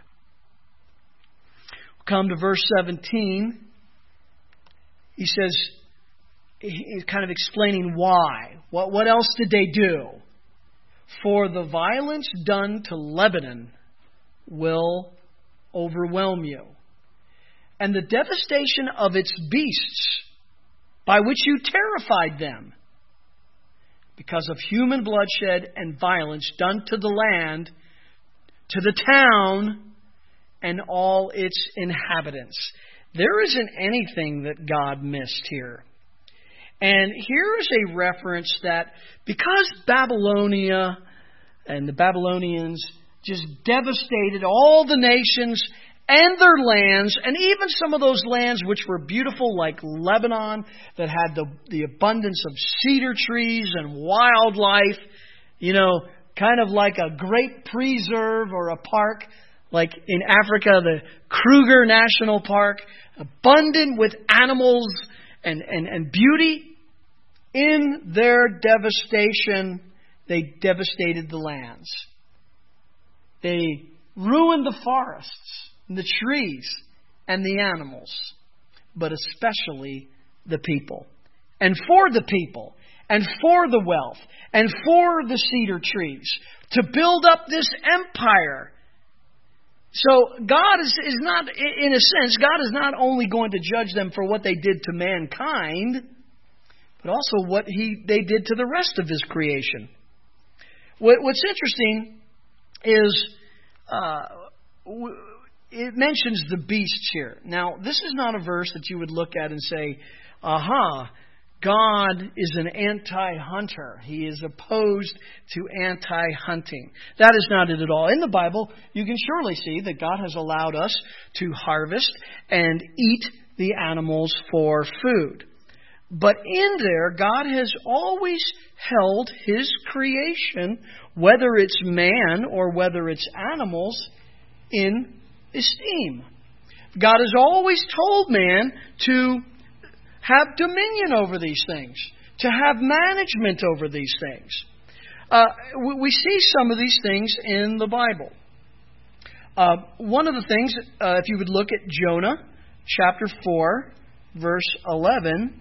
Come to verse seventeen. He says, he's kind of explaining why. What, what else did they do? For the violence done to Lebanon will overwhelm you, and the devastation of its beasts by which you terrified them, because of human bloodshed and violence done to the land, to the town, and all its inhabitants. There isn't anything that God missed here. And here is a reference that because Babylonia and the Babylonians just devastated all the nations and their lands, and even some of those lands which were beautiful, like Lebanon, that had the, the abundance of cedar trees and wildlife, you know, kind of like a great preserve or a park, like in Africa, the Kruger National Park, abundant with animals and, and, and beauty. In their devastation, they devastated the lands. They ruined the forests, the trees, and the animals, but especially the people. And for the people, and for the wealth, and for the cedar trees, to build up this empire. So God is, is not, in a sense, God is not only going to judge them for what they did to mankind, but also what he they did to the rest of His creation. What, what's interesting is uh, it mentions the beasts here. Now, this is not a verse that you would look at and say, aha, God is an anti-hunter. He is opposed to anti-hunting. That is not it at all. In the Bible, you can surely see that God has allowed us to harvest and eat the animals for food. But in there, God has always held His creation, whether it's man or whether it's animals, in esteem. God has always told man to have dominion over these things, to have management over these things. Uh, we see some of these things in the Bible. Uh, one of the things, uh, if you would look at Jonah, chapter four, verse eleven.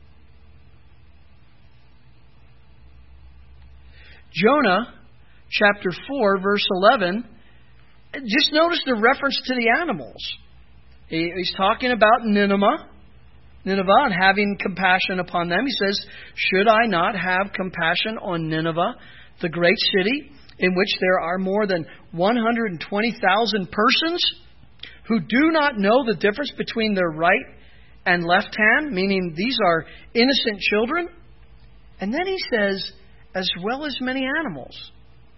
Jonah, chapter four, verse eleven, just notice the reference to the animals. He, he's talking about Nineveh, Nineveh and having compassion upon them. He says, should I not have compassion on Nineveh, the great city, in which there are more than one hundred twenty thousand persons who do not know the difference between their right and left hand, meaning these are innocent children? And then he says, as well as many animals.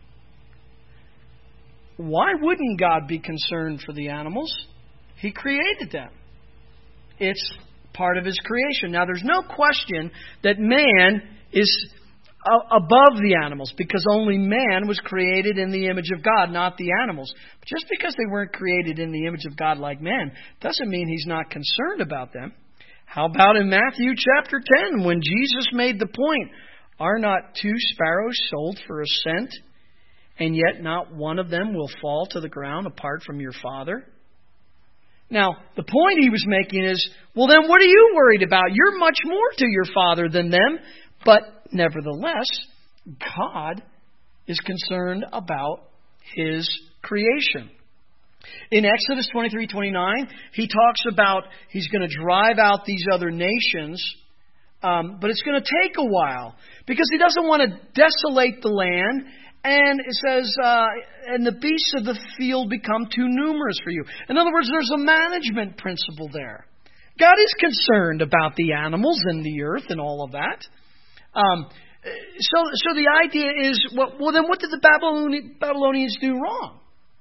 Why wouldn't God be concerned for the animals? He created them. It's part of His creation. Now, there's no question that man is above the animals, because only man was created in the image of God, not the animals. But just because they weren't created in the image of God like man doesn't mean He's not concerned about them. How about in Matthew chapter ten, when Jesus made the point, are not two sparrows sold for a cent, and yet not one of them will fall to the ground apart from your Father? Now, the point He was making is, well, then what are you worried about? You're much more to your Father than them. But nevertheless, God is concerned about His creation. In Exodus twenty-three twenty-nine, He talks about He's going to drive out these other nations, um, but it's going to take a while because He doesn't want to desolate the land. And it says, uh, and the beasts of the field become too numerous for you. In other words, there's a management principle there. God is concerned about the animals and the earth and all of that. Um, so, so the idea is, well, well, then what did the Babylonian, Babylonians do wrong?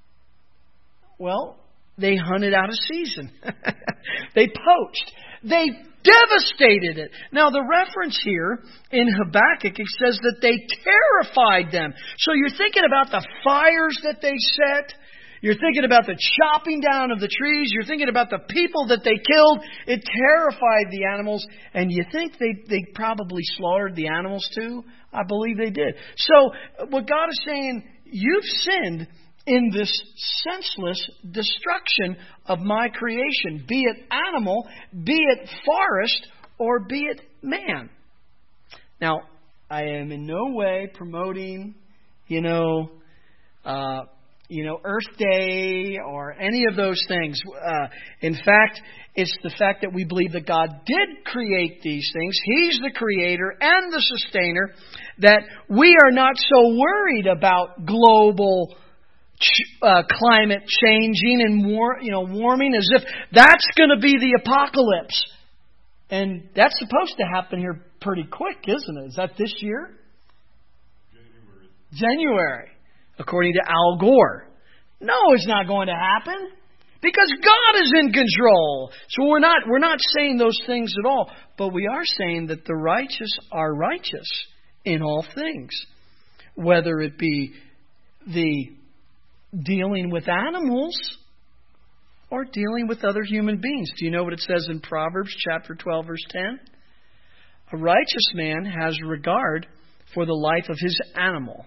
Well, they hunted out a season. They poached. They devastated it. Now, the reference here in Habakkuk, it says that they terrified them. So you're thinking about the fires that they set. You're thinking about the chopping down of the trees. You're thinking about the people that they killed. It terrified the animals. And you think they, they probably slaughtered the animals too? I believe they did. So what God is saying, you've sinned in this senseless destruction of my creation, be it animal, be it forest, or be it man. Now, I am in no way promoting, you know, uh, you know, Earth Day or any of those things. Uh, in fact, it's the fact that we believe that God did create these things. He's the creator and the sustainer, that we are not so worried about global Uh, climate changing and war, you know, warming, as if that's going to be the apocalypse. And that's supposed to happen here pretty quick, isn't it? Is that this year? January. January, according to Al Gore. No, it's not going to happen because God is in control. So we're not we're not saying those things at all, but we are saying that the righteous are righteous in all things, whether it be the dealing with animals or dealing with other human beings. Do you know what it says in Proverbs chapter twelve, verse ten? A righteous man has regard for the life of his animal,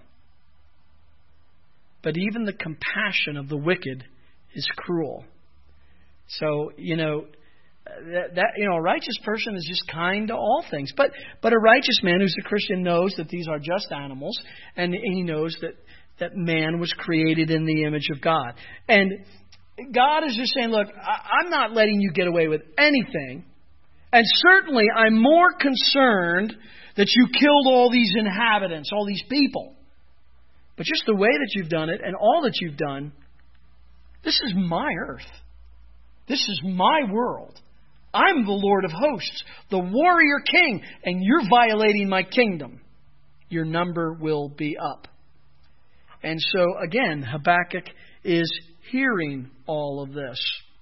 but even the compassion of the wicked is cruel. So, you know, that, that you know, a righteous person is just kind to all things. But but a righteous man who's a Christian knows that these are just animals, and he knows that that man was created in the image of God. And God is just saying, look, I'm not letting you get away with anything. And certainly I'm more concerned that you killed all these inhabitants, all these people. But just the way that you've done it and all that you've done, this is my earth. This is my world. I'm the Lord of hosts, the warrior king, and you're violating my kingdom. Your number will be up. And so, again, Habakkuk is hearing all of this.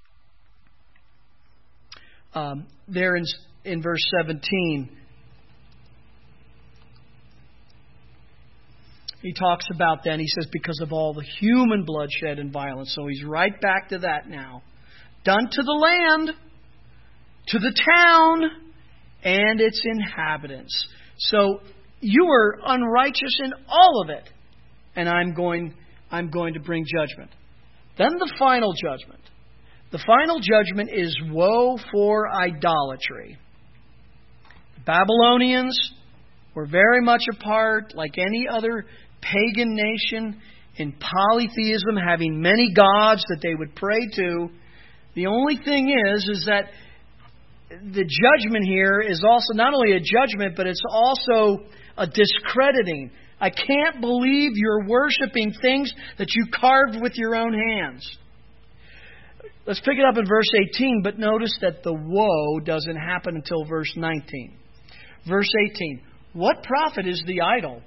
Um, there in, in verse seventeen, he talks about then, he says, because of all the human bloodshed and violence. So he's right back to that now. Done to the land, to the town, and its inhabitants. So you were unrighteous in all of it. And I'm going, I'm going to bring judgment. Then the final judgment. The final judgment is woe for idolatry. The Babylonians were very much a part, like any other pagan nation, in polytheism, having many gods that they would pray to. The only thing is, is that the judgment here is also not only a judgment, but it's also a discrediting. I can't believe you're worshiping things that you carved with your own hands. Let's pick it up in verse eighteen, but notice that the woe doesn't happen until verse nineteen. Verse eighteen. What profit is the idol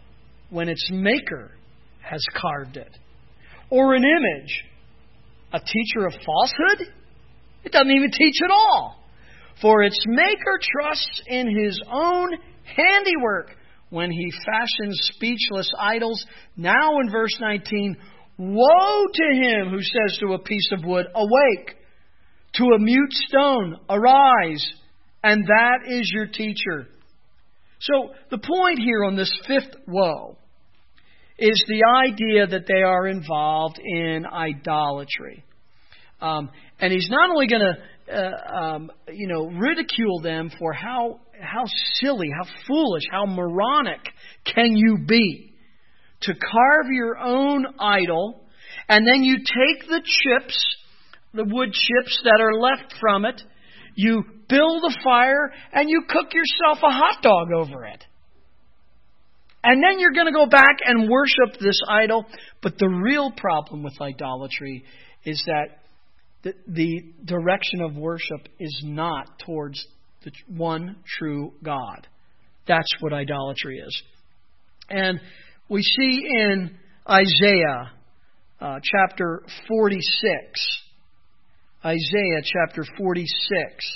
when its maker has carved it. Or an image, a teacher of falsehood? It doesn't even teach at all. For its maker trusts in his own handiwork when he fashions speechless idols. Now in verse nineteen, woe to him who says to a piece of wood, awake, to a mute stone, arise, and that is your teacher. So the point here on this fifth woe is the idea that they are involved in idolatry. Um, and he's not only going to, uh, um, you know, ridicule them for how how silly, how foolish, how moronic can you be to carve your own idol, and then you take the chips, the wood chips that are left from it, you build a fire, and you cook yourself a hot dog over it. And then you're going to go back and worship this idol. But the real problem with idolatry is that the, the direction of worship is not towards the one true God. That's what idolatry is. And we see in Isaiah uh, chapter forty-six, Isaiah chapter forty-six,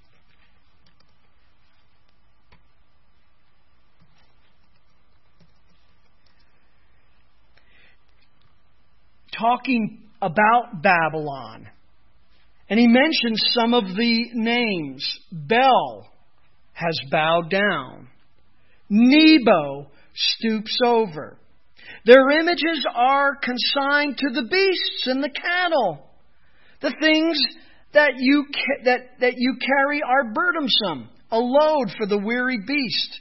talking about Babylon. And he mentions some of the names. Bel has bowed down. Nebo stoops over. Their images are consigned to the beasts and the cattle. The things that you ca- that, that you carry are burdensome, a load for the weary beast.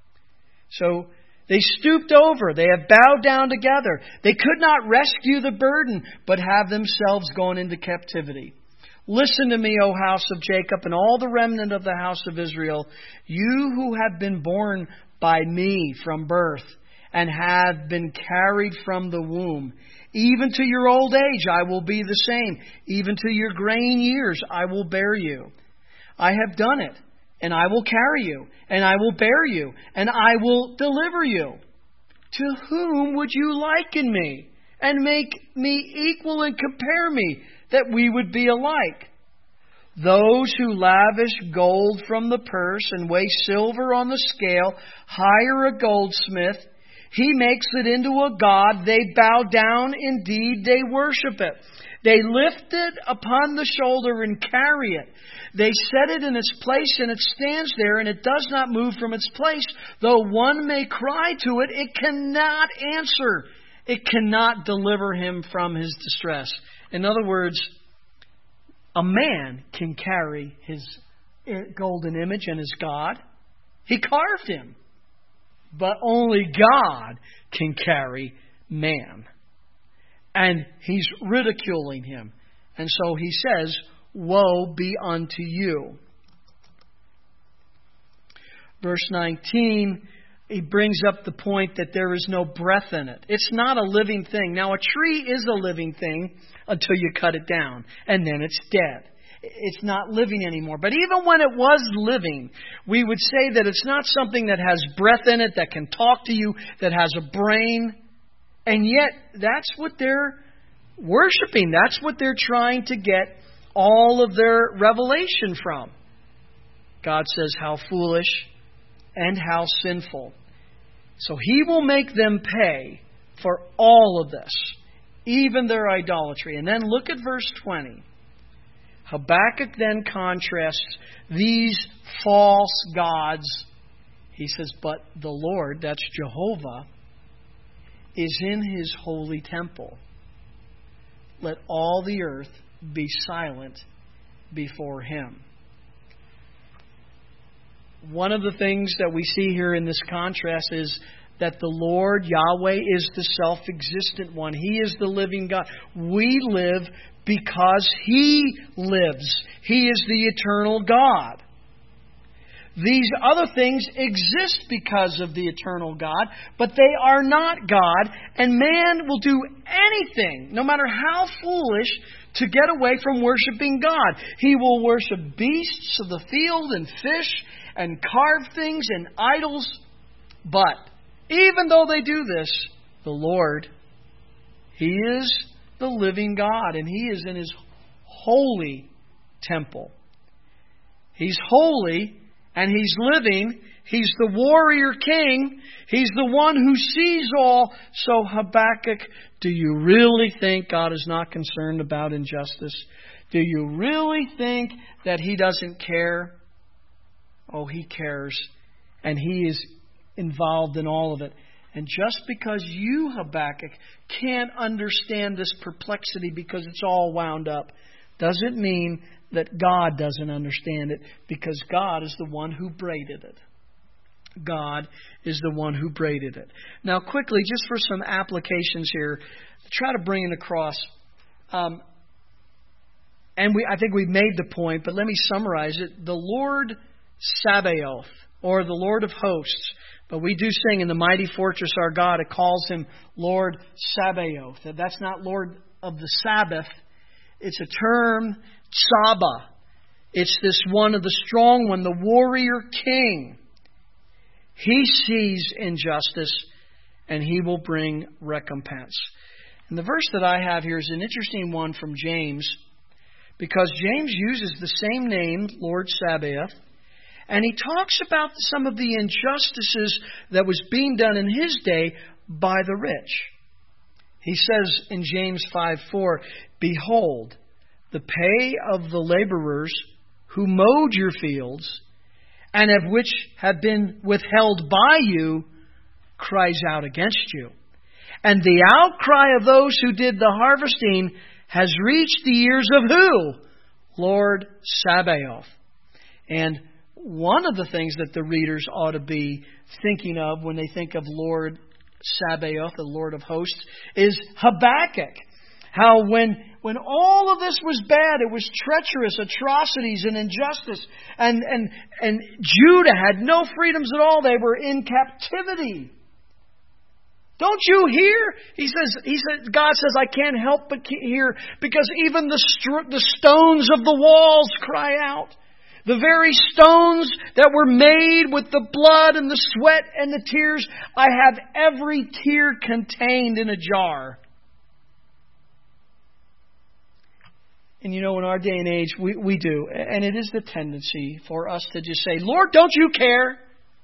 So they stooped over. They have bowed down together. They could not rescue the burden, but have themselves gone into captivity. Listen to me, O house of Jacob, and all the remnant of the house of Israel, you who have been born by me from birth, and have been carried from the womb. Even to your old age I will be the same. Even to your graying years I will bear you. I have done it, and I will carry you, and I will bear you, and I will deliver you. To whom would you liken me, and make me equal and compare me, that we would be alike? Those who lavish gold from the purse and weigh silver on the scale hire a goldsmith. He makes it into a god. They bow down. Indeed, they worship it. They lift it upon the shoulder and carry it. They set it in its place, and it stands there, and it does not move from its place. Though one may cry to it, it cannot answer. It cannot deliver him from his distress. In other words, a man can carry his golden image and his God. He carved him. But only God can carry man. And he's ridiculing him. And so he says, woe be unto you. Verse nineteen, he brings up the point that there is no breath in it. It's not a living thing. Now, a tree is a living thing until you cut it down, and then it's dead. It's not living anymore. But even when it was living, we would say that it's not something that has breath in it, that can talk to you, that has a brain. And yet, that's what they're worshiping. That's what they're trying to get all of their revelation from. God says, how foolish and how sinful. So He will make them pay for all of this, even their idolatry. And then look at verse twenty. Habakkuk then contrasts these false gods. He says, but the Lord, that's Jehovah, is in His holy temple. Let all the earth be silent before Him. One of the things that we see here in this contrast is that the Lord, Yahweh, is the self-existent one. He is the living God. We live because He lives. He is the eternal God. These other things exist because of the eternal God, but they are not God, and man will do anything, no matter how foolish, to get away from worshiping God. He will worship beasts of the field and fish and carve things and idols, but even though they do this, the Lord, He is the living God, and He is in His holy temple. He's holy, and He's living. He's the warrior king. He's the one who sees all. So Habakkuk, do you really think God is not concerned about injustice? Do you really think that He doesn't care? Oh, He cares. And He is involved in all of it. And just because you, Habakkuk, can't understand this perplexity because it's all wound up, doesn't mean that God doesn't understand it, because God is the one who braided it. God is the one who braided it. Now, quickly, just for some applications here, try to bring it across. Um, and we, I think we've made the point, but let me summarize it. The Lord Sabaoth, or the Lord of hosts, but we do sing in the mighty fortress our God, it calls Him Lord Sabaoth. That's not Lord of the Sabbath. It's a term, Saba. It's this one of the strong one, the warrior king. He sees injustice, and He will bring recompense. And the verse that I have here is an interesting one from James, because James uses the same name, Lord Sabaoth, and he talks about some of the injustices that was being done in his day by the rich. He says in James five four, "Behold, the pay of the laborers who mowed your fields, and of which have been withheld by you, cries out against you. And the outcry of those who did the harvesting has reached the ears of who? Lord Sabaoth." And one of the things that the readers ought to be thinking of when they think of Lord Sabaoth, the Lord of hosts, is Habakkuk. How when when all of this was bad, it was treacherous, atrocities, and injustice, and, and, and Judah had no freedoms at all. They were in captivity. Don't you hear? He says. He said. God says, "I can't help but hear, because even the str- the stones of the walls cry out." The very stones that were made with the blood and the sweat and the tears, I have every tear contained in a jar. And you know, in our day and age, we, we do. And it is the tendency for us to just say, "Lord, don't you care?"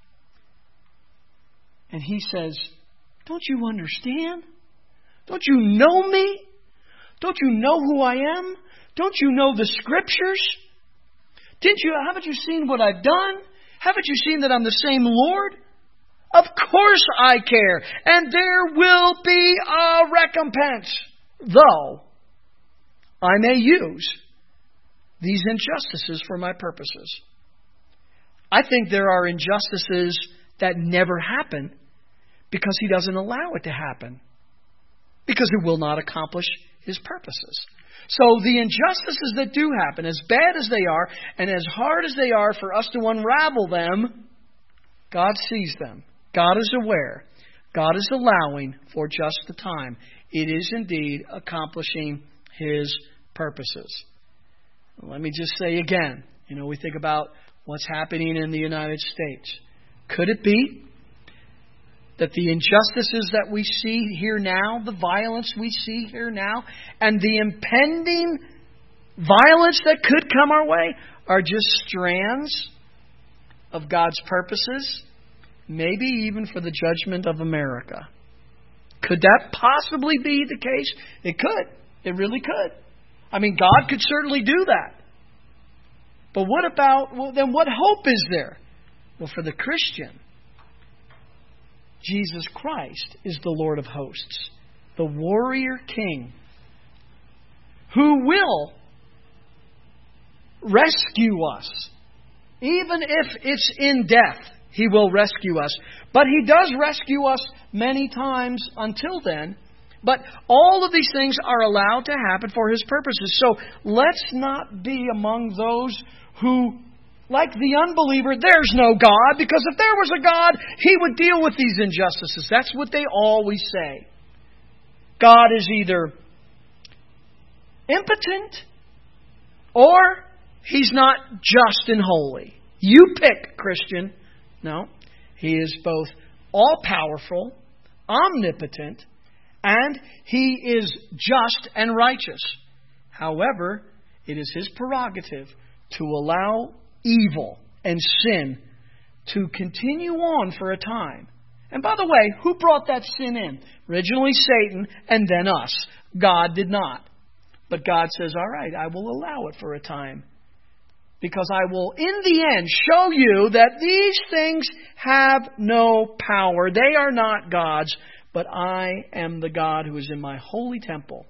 And He says, "Don't you understand? Don't you know me? Don't you know who I am? Don't you know the Scriptures? Didn't you? Haven't you seen what I've done? Haven't you seen that I'm the same Lord? Of course I care. And there will be a recompense, though I may use these injustices for my purposes." I think there are injustices that never happen because He doesn't allow it to happen, because it will not accomplish His purposes. So the injustices that do happen, as bad as they are, and as hard as they are for us to unravel them, God sees them. God is aware. God is allowing for just the time. It is indeed accomplishing His purposes. Let me just say again, you know, we think about what's happening in the United States. Could it be that the injustices that we see here now, the violence we see here now, and the impending violence that could come our way are just strands of God's purposes, maybe even for the judgment of America? Could that possibly be the case? It could. It really could. I mean, God could certainly do that. But what about, well, then what hope is there? Well, for the Christian, Jesus Christ is the Lord of hosts, the warrior king, who will rescue us. Even if it's in death, He will rescue us. But He does rescue us many times until then. But all of these things are allowed to happen for His purposes. So let's not be among those who, like the unbeliever, there's no God, because if there was a God, He would deal with these injustices. That's what they always say. God is either impotent or He's not just and holy. You pick, Christian. No, He is both all-powerful, omnipotent, and He is just and righteous. However, it is His prerogative to allow evil and sin to continue on for a time. And by the way, who brought that sin in? Originally Satan and then us. God did not. But God says, all right, I will allow it for a time. Because I will, in the end, show you that these things have no power. They are not God's, but I am the God who is in my holy temple.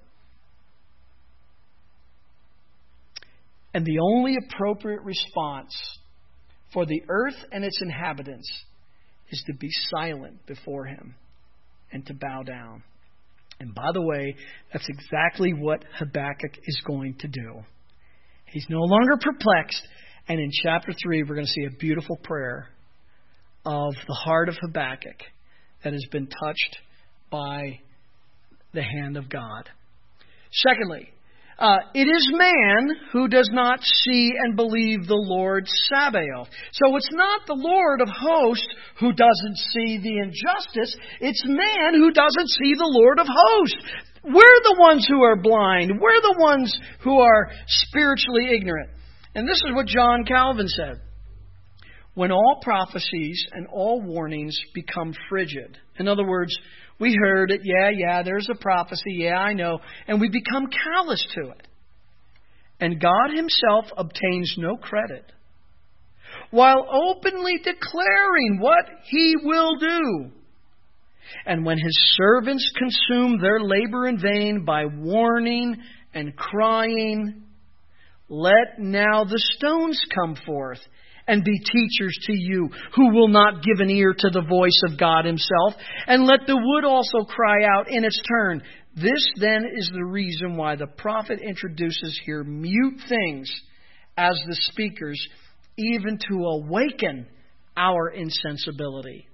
And the only appropriate response for the earth and its inhabitants is to be silent before Him and to bow down. And by the way, that's exactly what Habakkuk is going to do. He's no longer perplexed. And in chapter three, we're going to see a beautiful prayer of the heart of Habakkuk that has been touched by the hand of God. Secondly, Uh, it is man who does not see and believe the Lord Sabaoth. So it's not the Lord of hosts who doesn't see the injustice. It's man who doesn't see the Lord of hosts. We're the ones who are blind. We're the ones who are spiritually ignorant. And this is what John Calvin said. When all prophecies and all warnings become frigid. In other words, we heard it, yeah, yeah, there's a prophecy, yeah, I know, and we become callous to it. And God Himself obtains no credit, while openly declaring what He will do. And when His servants consume their labor in vain by warning and crying, let now the stones come forth and be teachers to you, who will not give an ear to the voice of God Himself. And let the wood also cry out in its turn. This then is the reason why the prophet introduces here mute things as the speakers, even to awaken our insensibility.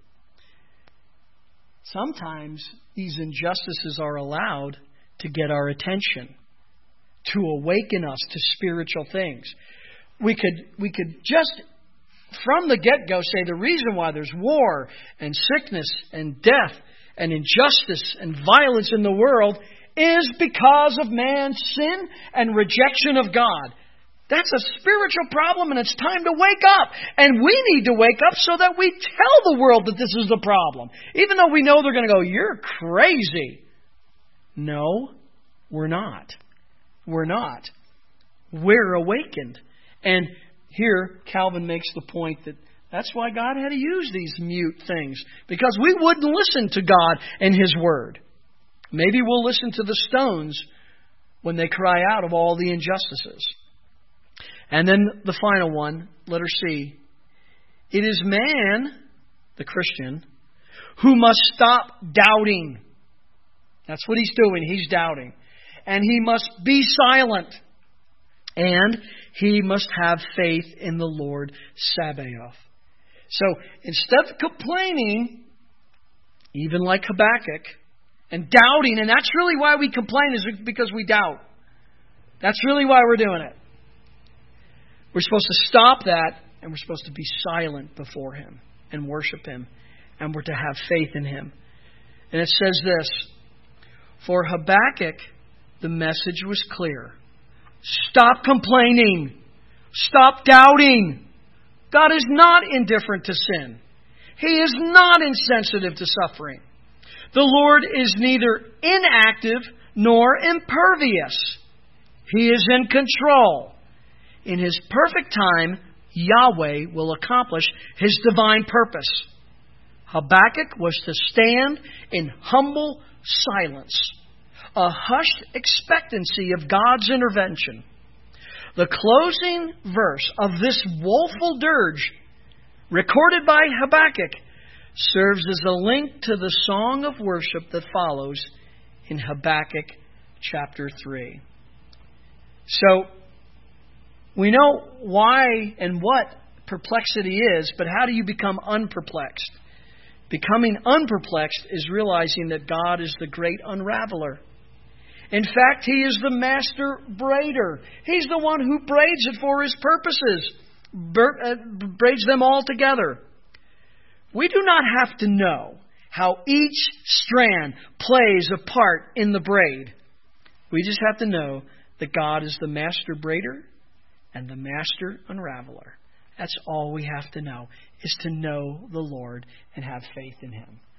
Sometimes these injustices are allowed to get our attention, to awaken us to spiritual things. We could, we could just from the get-go say the reason why there's war and sickness and death and injustice and violence in the world is because of man's sin and rejection of God. That's a spiritual problem, and it's time to wake up. And we need to wake up so that we tell the world that this is the problem. Even though we know they're going to go, you're crazy. No, we're not. We're not. We're awakened. And here, Calvin makes the point that that's why God had to use these mute things. Because we wouldn't listen to God and His Word. Maybe we'll listen to the stones when they cry out of all the injustices. And then the final one, letter C. It is man, the Christian, who must stop doubting. That's what he's doing. He's doubting. And he must be silent. And he must have faith in the Lord Sabaoth. So instead of complaining, even like Habakkuk, and doubting, and that's really why we complain, is because we doubt. That's really why we're doing it. We're supposed to stop that, and we're supposed to be silent before Him and worship Him, and we're to have faith in Him. And it says this, for Habakkuk, the message was clear. Stop complaining. Stop doubting. God is not indifferent to sin. He is not insensitive to suffering. The Lord is neither inactive nor impervious. He is in control. In His perfect time, Yahweh will accomplish His divine purpose. Habakkuk was to stand in humble silence, a hushed expectancy of God's intervention. The closing verse of this woeful dirge, recorded by Habakkuk, serves as a link to the song of worship that follows in Habakkuk chapter three. So, we know why and what perplexity is, but how do you become unperplexed? Becoming unperplexed is realizing that God is the great unraveler. In fact, He is the master braider. He's the one who braids it for His purposes, braids them all together. We do not have to know how each strand plays a part in the braid. We just have to know that God is the master braider and the master unraveler. That's all we have to know, is to know the Lord and have faith in Him.